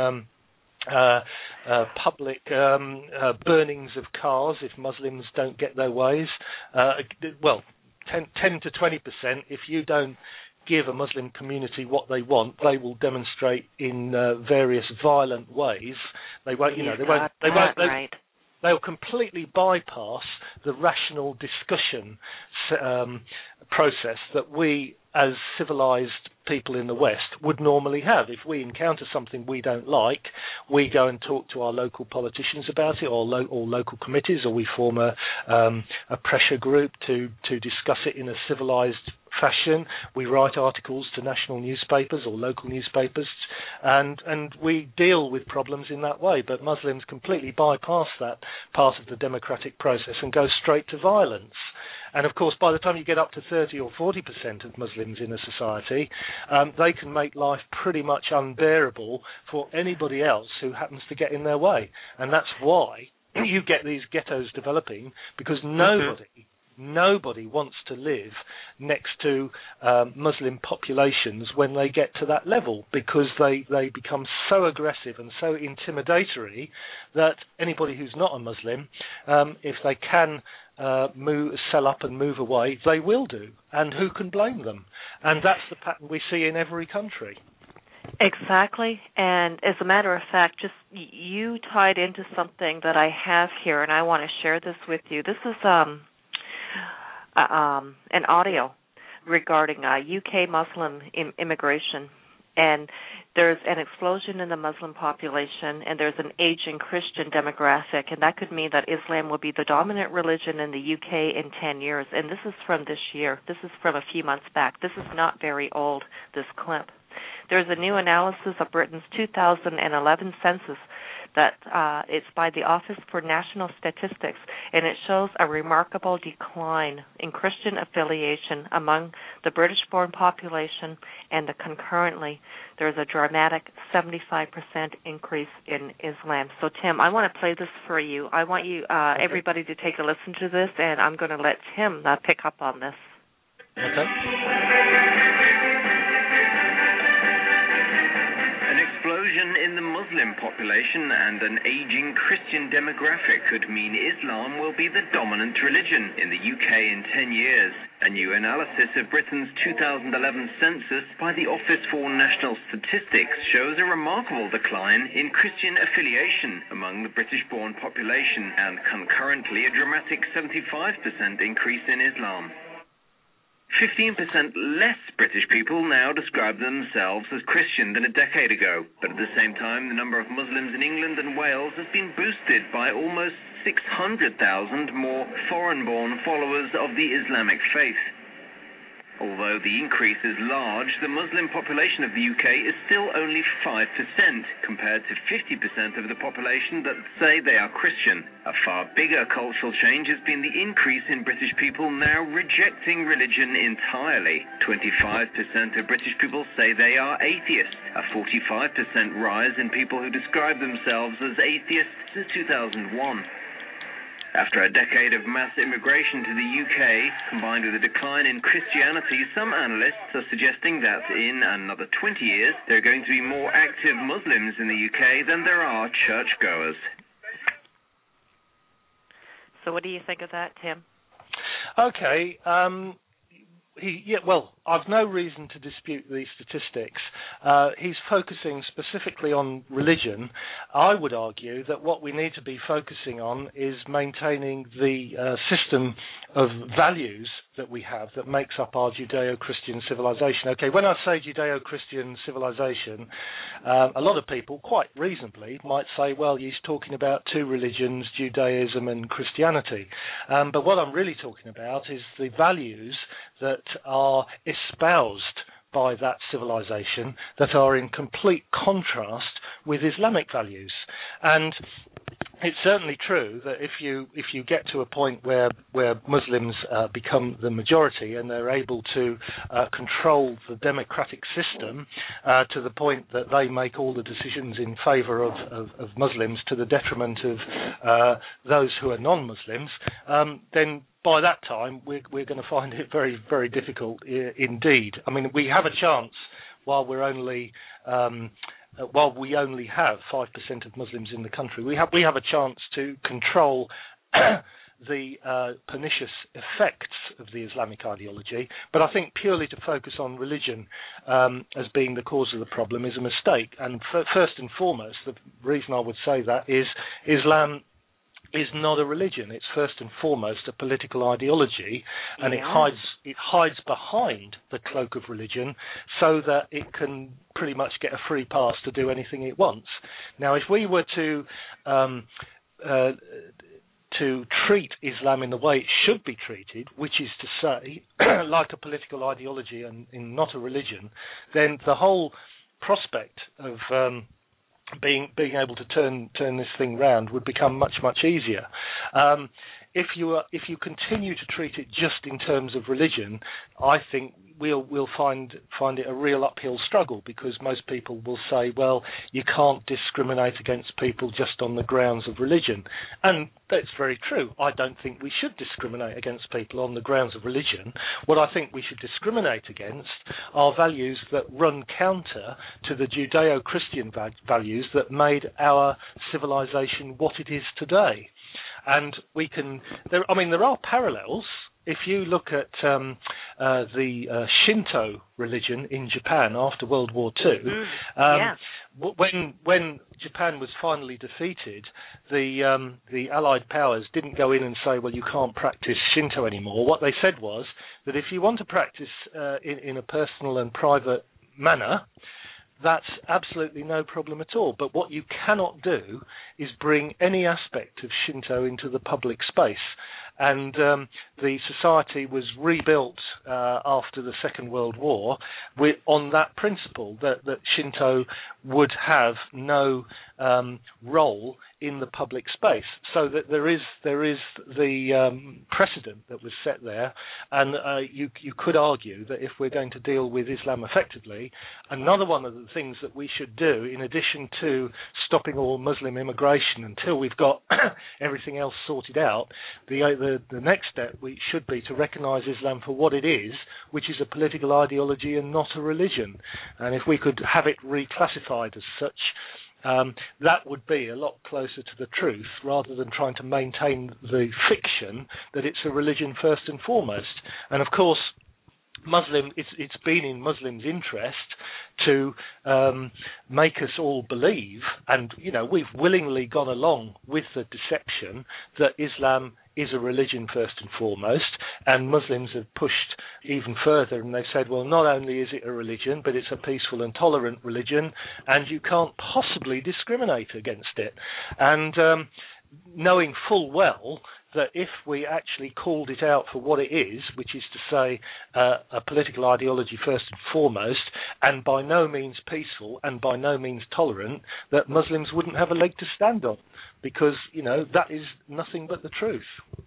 public burnings of cars if Muslims don't get their ways. 10 to 20%, if you don't give a Muslim community what they want, they will demonstrate in various violent ways. They won't, they'll completely bypass the rational discussion process that we, as civilized people in the West, would normally have. If we encounter something we don't like, we go and talk to our local politicians about it, or local committees, or we form a pressure group to discuss it in a civilized fashion. We write articles to national newspapers or local newspapers, and we deal with problems in that way. But Muslims completely bypass that part of the democratic process and go straight to violence. And of course, by the time you get up to 30 or 40% of Muslims in a society, they can make life pretty much unbearable for anybody else who happens to get in their way. And that's why you get these ghettos developing, because nobody wants to live next to Muslim populations when they get to that level, because they become so aggressive and so intimidatory that anybody who's not a Muslim, if they can sell up and move away, they will do. And who can blame them? And that's the pattern we see in every country. Exactly. And as a matter of fact, just you tied into something that I have here, and I want to share this with you. This is an audio regarding UK Muslim immigration, and there's an explosion in the Muslim population, and there's an aging Christian demographic, and that could mean that Islam will be the dominant religion in the UK in 10 years. And this is from this year. This is from a few months back. This is not very old, this clip. There's a new analysis of Britain's 2011 census that it's by the Office for National Statistics, and it shows a remarkable decline in Christian affiliation among the British-born population, and concurrently there's a dramatic 75% increase in Islam. So, Tim, I want to play this for you. I want you, everybody, to take a listen to this, and I'm going to let Tim pick up on this. Okay. Explosion in the Muslim population and an aging Christian demographic could mean Islam will be the dominant religion in the UK in 10 years. A new analysis of Britain's 2011 census by the Office for National Statistics shows a remarkable decline in Christian affiliation among the British-born population and concurrently a dramatic 75% increase in Islam. 15% less British people now describe themselves as Christian than a decade ago, but at the same time, the number of Muslims in England and Wales has been boosted by almost 600,000 more foreign-born followers of the Islamic faith. Although the increase is large, the Muslim population of the UK is still only 5% compared to 50% of the population that say they are Christian. A far bigger cultural change has been the increase in British people now rejecting religion entirely. 25% of British people say they are atheists, a 45% rise in people who describe themselves as atheists since 2001. After a decade of mass immigration to the UK, combined with a decline in Christianity, some analysts are suggesting that in another 20 years, there are going to be more active Muslims in the UK than there are churchgoers. So what do you think of that, Tim? Okay. Well, I've no reason to dispute these statistics. He's focusing specifically on religion. I would argue that what we need to be focusing on is maintaining the system of values that we have that makes up our Judeo-Christian civilization. Okay, when I say Judeo-Christian civilization, a lot of people, quite reasonably, might say, well, he's talking about two religions, Judaism and Christianity. But what I'm really talking about is the values that are espoused by that civilization that are in complete contrast with Islamic values. And it's certainly true that if you get to a point where Muslims become the majority and they're able to control the democratic system to the point that they make all the decisions in favour of Muslims to the detriment of those who are non-Muslims, then by that time we're going to find it very, very difficult indeed. I mean, we have a chance while we only have 5% of Muslims in the country. We have a chance to control the pernicious effects of the Islamic ideology, but I think purely to focus on religion as being the cause of the problem is a mistake. And first and foremost, the reason I would say that is Islam is not a religion. It's first and foremost a political ideology, and it hides behind the cloak of religion so that it can pretty much get a free pass to do anything it wants. Now, if we were to treat Islam in the way it should be treated, which is to say, like a political ideology and not a religion, then the whole prospect of being able to turn this thing round would become much, much easier. If you continue to treat it just in terms of religion, I think we'll find it a real uphill struggle, because most people will say, well, you can't discriminate against people just on the grounds of religion. And that's very true. I don't think we should discriminate against people on the grounds of religion. What I think we should discriminate against are values that run counter to the Judeo-Christian values that made our civilization what it is today. And there are parallels. If you look at the Shinto religion in Japan after World War II, when Japan was finally defeated, the Allied powers didn't go in and say, well, you can't practice Shinto anymore. What they said was that if you want to practice in a personal and private manner, that's absolutely no problem at all. But what you cannot do is bring any aspect of Shinto into the public space. And the society was rebuilt after the Second World War on that principle that Shinto would have no role in the public space. So that there is the precedent that was set there, and you could argue that if we're going to deal with Islam effectively, another one of the things that we should do, in addition to stopping all Muslim immigration until we've got everything else sorted out, the next step should be to recognise Islam for what it is, which is a political ideology and not a religion. And if we could have it reclassified as such, that would be a lot closer to the truth, rather than trying to maintain the fiction that it's a religion first and foremost. And of course, it's been in Muslims' interest to make us all believe, and we've willingly gone along with the deception that Islam is a religion first and foremost, and Muslims have pushed even further, and they've said, well, not only is it a religion, but it's a peaceful and tolerant religion, and you can't possibly discriminate against it. And knowing full well that if we actually called it out for what it is, which is to say a political ideology first and foremost, and by no means peaceful and by no means tolerant, that Muslims wouldn't have a leg to stand on, because, that is nothing but the truth.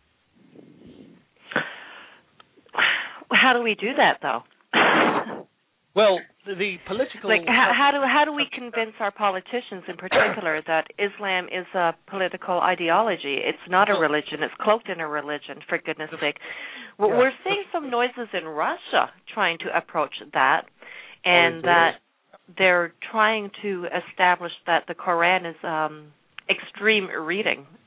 How do we do that, though? Well, the political... how do we convince our politicians in particular that Islam is a political ideology? It's not a religion. It's cloaked in a religion, for goodness sake. We're seeing some noises in Russia trying to approach that, and that they're trying to establish that the Quran is extreme reading.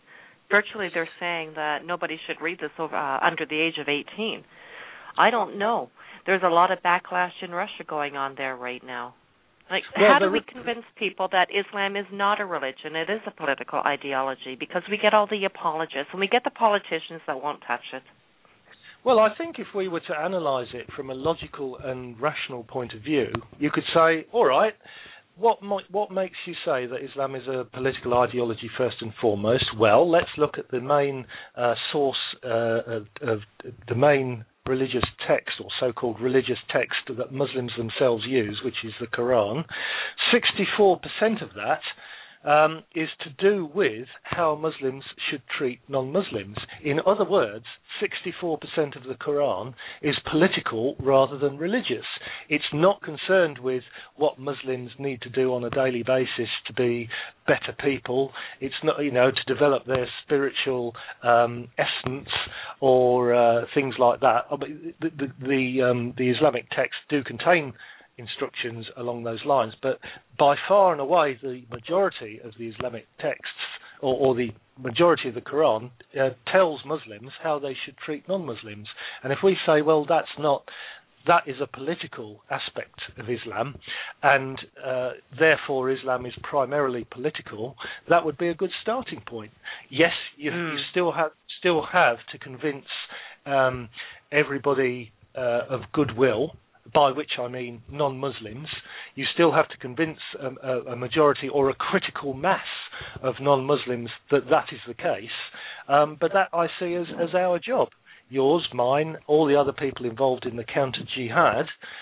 virtually they're saying that nobody should read this under the age of 18. I don't know. There's a lot of backlash in Russia going on there right now. Like, how do we convince people that Islam is not a religion, it is a political ideology? Because we get all the apologists, and we get the politicians that won't touch it. Well, I think if we were to analyse it from a logical and rational point of view, you could say, all right, what makes you say that Islam is a political ideology first and foremost? Well, let's look at the main source of the main religious text, or so-called religious text, that Muslims themselves use, which is the Quran. 64% of that is to do with how Muslims should treat non-Muslims. In other words, 64% of the Quran is political rather than religious. It's not concerned with what Muslims need to do on a daily basis to be better people. It's not, to develop their spiritual essence or things like that. The Islamic texts do contain instructions along those lines, but by far and away the majority of the Islamic texts, or the majority of the Quran, tells Muslims how they should treat non-Muslims. And if we say, well, that is a political aspect of Islam, and therefore Islam is primarily political, that would be a good starting point. Yes, you still have to convince everybody of goodwill, by which I mean non-Muslims. You still have to convince a majority or a critical mass of non-Muslims that is the case. But that I see as our job. Yours, mine, all the other people involved in the counter-jihad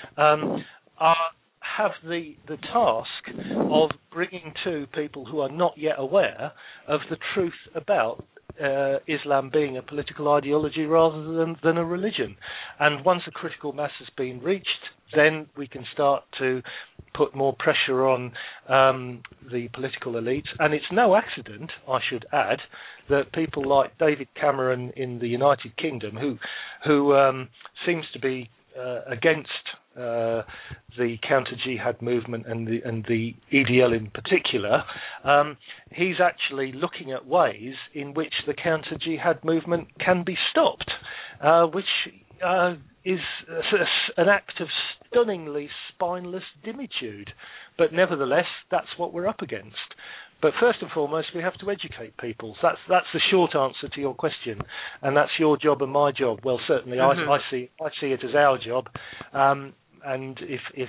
have the task of bringing to people who are not yet aware of the truth about Islam being a political ideology rather than a religion. And once a critical mass has been reached, then we can start to put more pressure on the political elites. And it's no accident, I should add, that people like David Cameron in the United Kingdom, who seems to be against the counter-jihad movement and the EDL in particular, he's actually looking at ways in which the counter-jihad movement can be stopped, which is an act of stunningly spineless dimitude. But nevertheless, that's what we're up against. But first and foremost, we have to educate people. So that's the short answer to your question, and that's your job and my job. Well, certainly I see it as our job. And if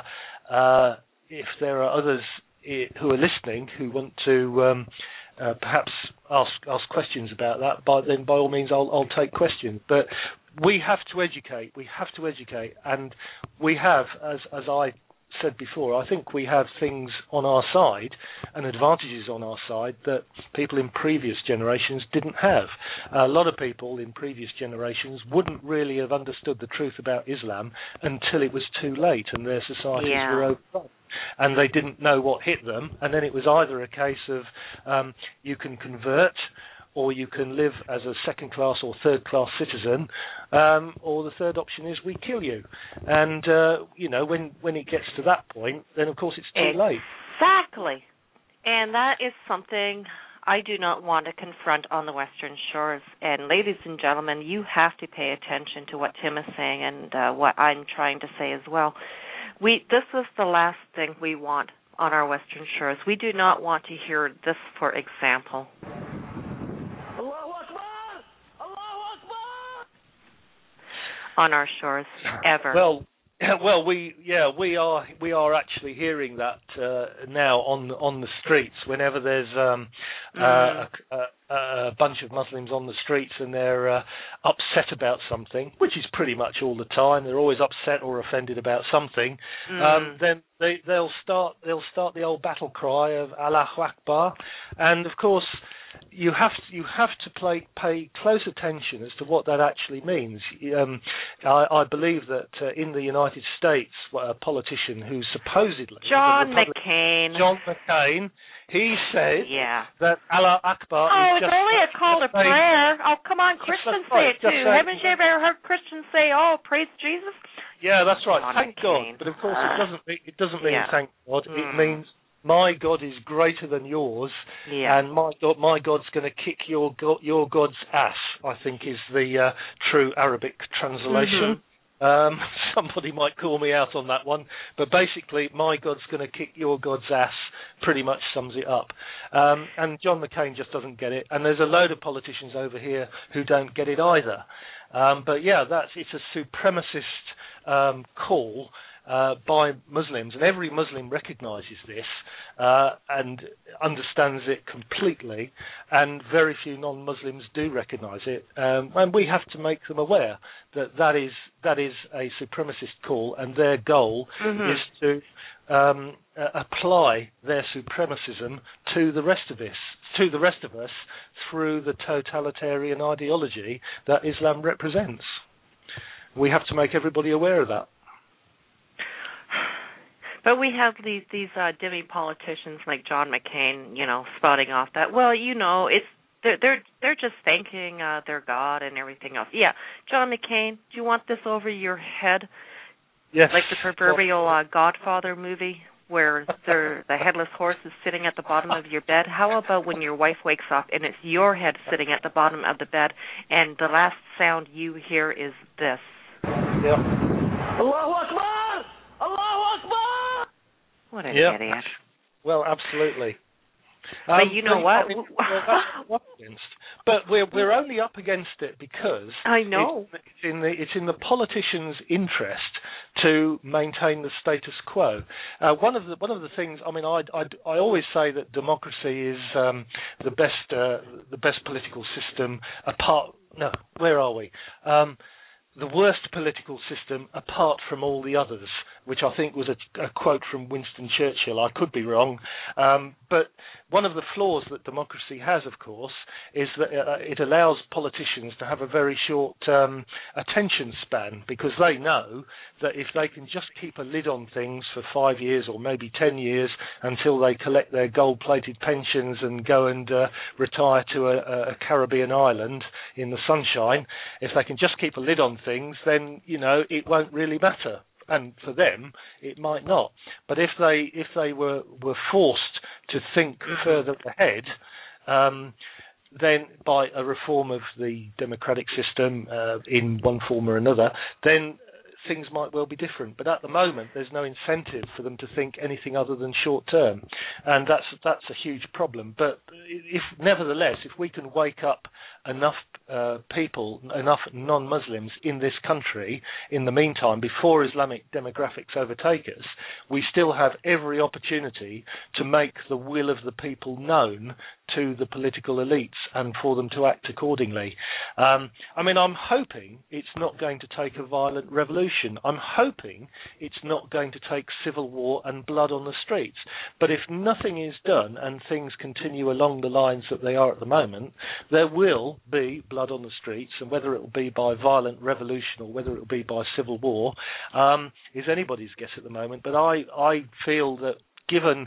there are others who are listening who want to perhaps ask questions about that, then by all means I'll take questions. But we have to educate. We have to educate, and we have, as I said before, I think we have things on our side and advantages on our side that people in previous generations didn't have. A lot of people in previous generations wouldn't really have understood the truth about Islam until it was too late and their societies were overrun. And they didn't know what hit them, and then it was either a case of you can convert, or you can live as a second-class or third-class citizen, or the third option is we kill you. And, when it gets to that point, then, of course, it's too late. Exactly. And that is something I do not want to confront on the Western Shores. And, ladies and gentlemen, you have to pay attention to what Tim is saying and what I'm trying to say as well. This is the last thing we want on our Western Shores. We do not want to hear this, for example. On our shores, ever. Well, we are actually hearing that now on the streets. Whenever there's a bunch of Muslims on the streets and they're upset about something, which is pretty much all the time, they're always upset or offended about something. Then they'll start the old battle cry of Allahu Akbar, and of course, you have to pay close attention as to what that actually means. I believe that in the United States, a politician who supposedly John McCain, he said that Allah Akbar is it's only a call to prayer. Oh, come on, Christians say it too. Haven't you ever heard Christians say, "Oh, praise Jesus"? Yeah, that's right. Thank God. But of course, it doesn't mean thank God. It means my God is greater than yours, and my God's going to kick your God's ass, I think is the true Arabic translation. Somebody might call me out on that one, but basically, my God's going to kick your God's ass pretty much sums it up. And John McCain just doesn't get it, and there's a load of politicians over here who don't get it either. But yeah, it's a supremacist call by Muslims, and every Muslim recognises this and understands it completely, and very few non-Muslims do recognise it, and we have to make them aware that is a supremacist call, and their goal is to apply their supremacism to the rest of us through the totalitarian ideology that Islam represents. We have to make everybody aware of that. But we have these dimmy politicians like John McCain, spouting off that. Well, it's they're just thanking their God and everything else. Yeah, John McCain, do you want this over your head? Yes. Like the proverbial Godfather movie where the headless horse is sitting at the bottom of your bed. How about when your wife wakes up and it's your head sitting at the bottom of the bed, and the last sound you hear is this? Yeah. Allahu Akbar! Allahu Akbar! What an idiot. Well, absolutely. But you know what? But we're only up against it because I know it's in the politicians' interest to maintain the status quo. One of the things, I mean, I always say that democracy is the best political system apart. No, where are we? The worst political system apart from all the others, which I think was a quote from Winston Churchill. I could be wrong. But one of the flaws that democracy has, of course, is that it allows politicians to have a very short attention span, because they know that if they can just keep a lid on things for 5 years or maybe 10 years until they collect their gold-plated pensions and go and retire to a Caribbean island in the sunshine, if they can just keep a lid on things, then, it won't really matter. And for them, it might not. But if they were forced to think further ahead, then by a reform of the democratic system in one form or another, then things might well be different. But at the moment, there's no incentive for them to think anything other than short term, and that's a huge problem. But nevertheless, if we can wake up enough people, enough non-Muslims in this country in the meantime, before Islamic demographics overtake us, we still have every opportunity to make the will of the people known to the political elites and for them to act accordingly. I'm hoping it's not going to take a violent revolution. I'm hoping it's not going to take civil war and blood on the streets. But if nothing is done and things continue along the lines that they are at the moment, there will be blood on the streets, and whether it will be by violent revolution or whether it will be by civil war is anybody's guess at the moment. But I feel that given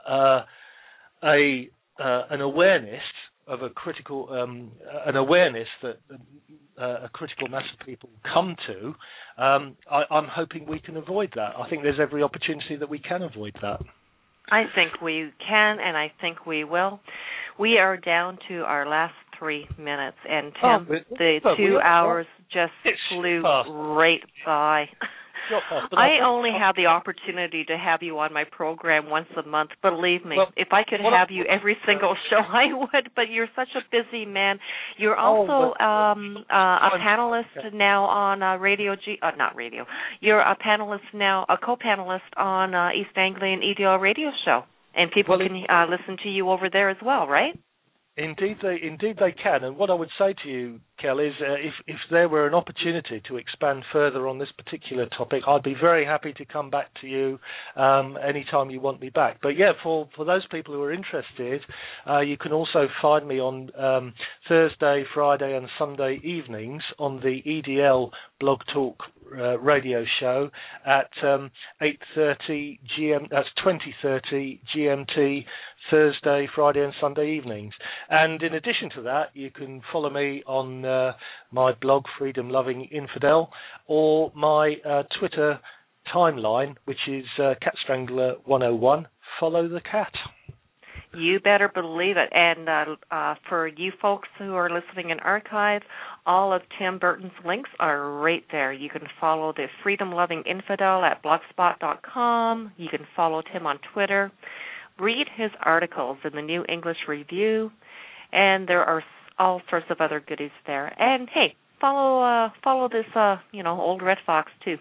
an awareness of a critical that a critical mass of people come to, I'm hoping we can avoid that. I think there's every opportunity that we can avoid that. I think we can, and I think we will. We are down to our last 3 minutes, and Tim, the 2 hours just flew right by. I only have the opportunity to have you on my program once a month. Believe me, if I could have you every single show, I would. But you're such a busy man. You're also a panelist now on Radio G. Not radio. You're a panelist now, a co-panelist on East Anglian EDL radio show, and people can listen to you over there as well, right? Indeed they can. And what I would say to you, Kel, is if there were an opportunity to expand further on this particular topic, I'd be very happy to come back to you anytime you want me back. But yeah, for those people who are interested, you can also find me on Thursday, Friday and Sunday evenings on the EDL Blog Talk radio show at 8:30 GM. That's 20:30 GMT. Thursday, Friday and Sunday evenings. And in addition to that, you can follow me on my blog, Freedom Loving Infidel, or my Twitter timeline, which is Cat Strangler 101, follow the cat. You better believe it. And for you folks who are listening in archive, all of Tim Burton's links are right there. You can follow the Freedom Loving Infidel at blogspot.com. You can follow Tim on Twitter. Read his articles in the New English Review, and there are all sorts of other goodies there. And hey, follow this old Red Fox too.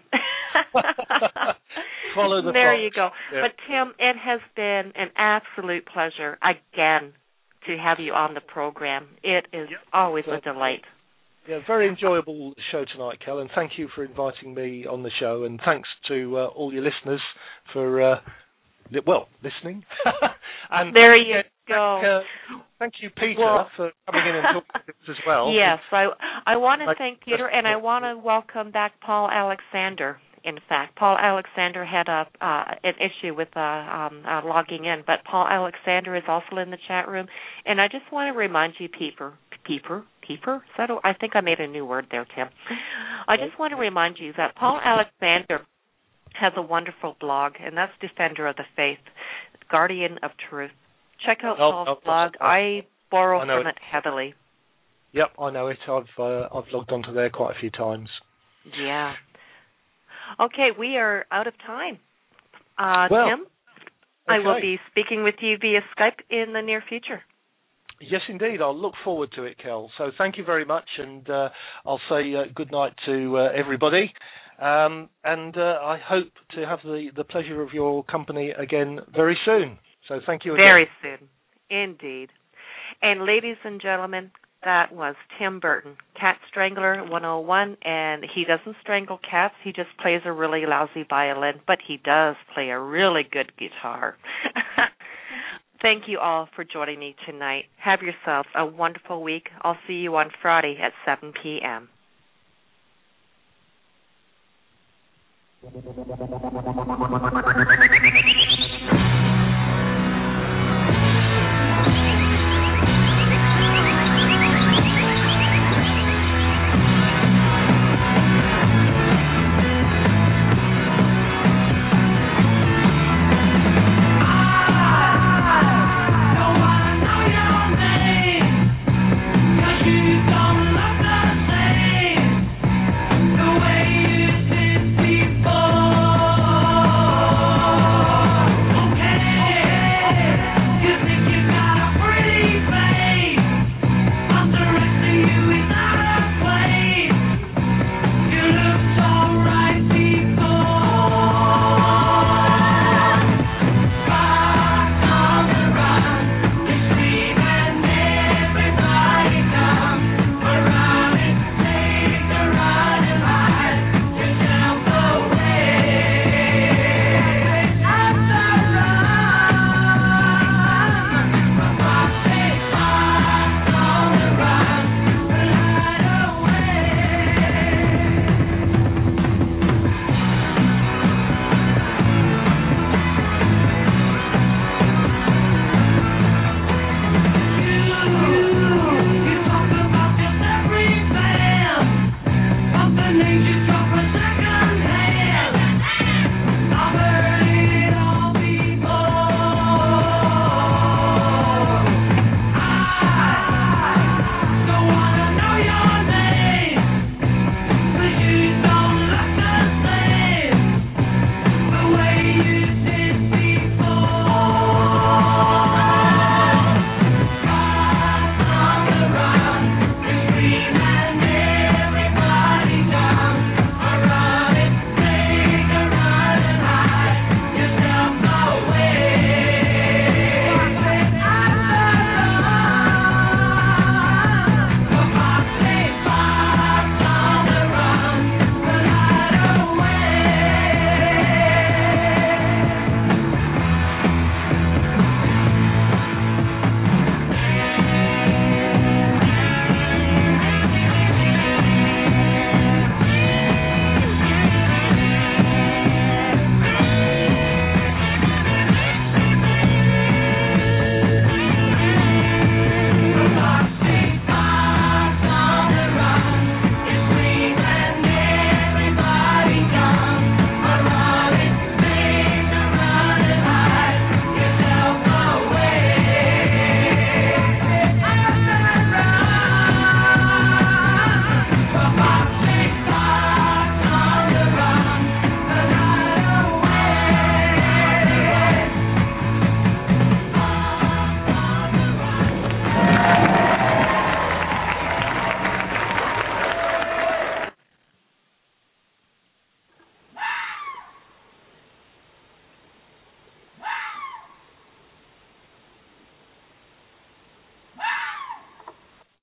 Follow the there fox. You go. Yeah. But Tim, it has been an absolute pleasure again to have you on the program. It is always a delight. Yeah, very enjoyable show tonight, Kel, and thank you for inviting me on the show, and thanks to all your listeners for listening. And there you go. Thank you, Peter, for coming in and talking to us as well. Yes, I want to thank Peter, and I want to welcome back Paul Alexander. In fact, Paul Alexander had an issue with logging in, but Paul Alexander is also in the chat room. And I just want to remind you, Peeper? I think I made a new word there, Tim. I just want to remind you that Paul Alexander has a wonderful blog, and that's Defender of the Faith, Guardian of Truth. Check out Paul's blog. I borrow from it heavily. Yep, I know it. I've logged onto there quite a few times. Yeah. Okay, we are out of time. Tim, okay. I will be speaking with you via Skype in the near future. Yes, indeed. I'll look forward to it, Kel. So thank you very much, and I'll say good night to everybody. And I hope to have the pleasure of your company again very soon. So thank you again. Very soon, indeed. And ladies and gentlemen, that was Tim Burton, Cat Strangler 101, and he doesn't strangle cats, he just plays a really lousy violin, but he does play a really good guitar. Thank you all for joining me tonight. Have yourselves a wonderful week. I'll see you on Friday at 7 p.m.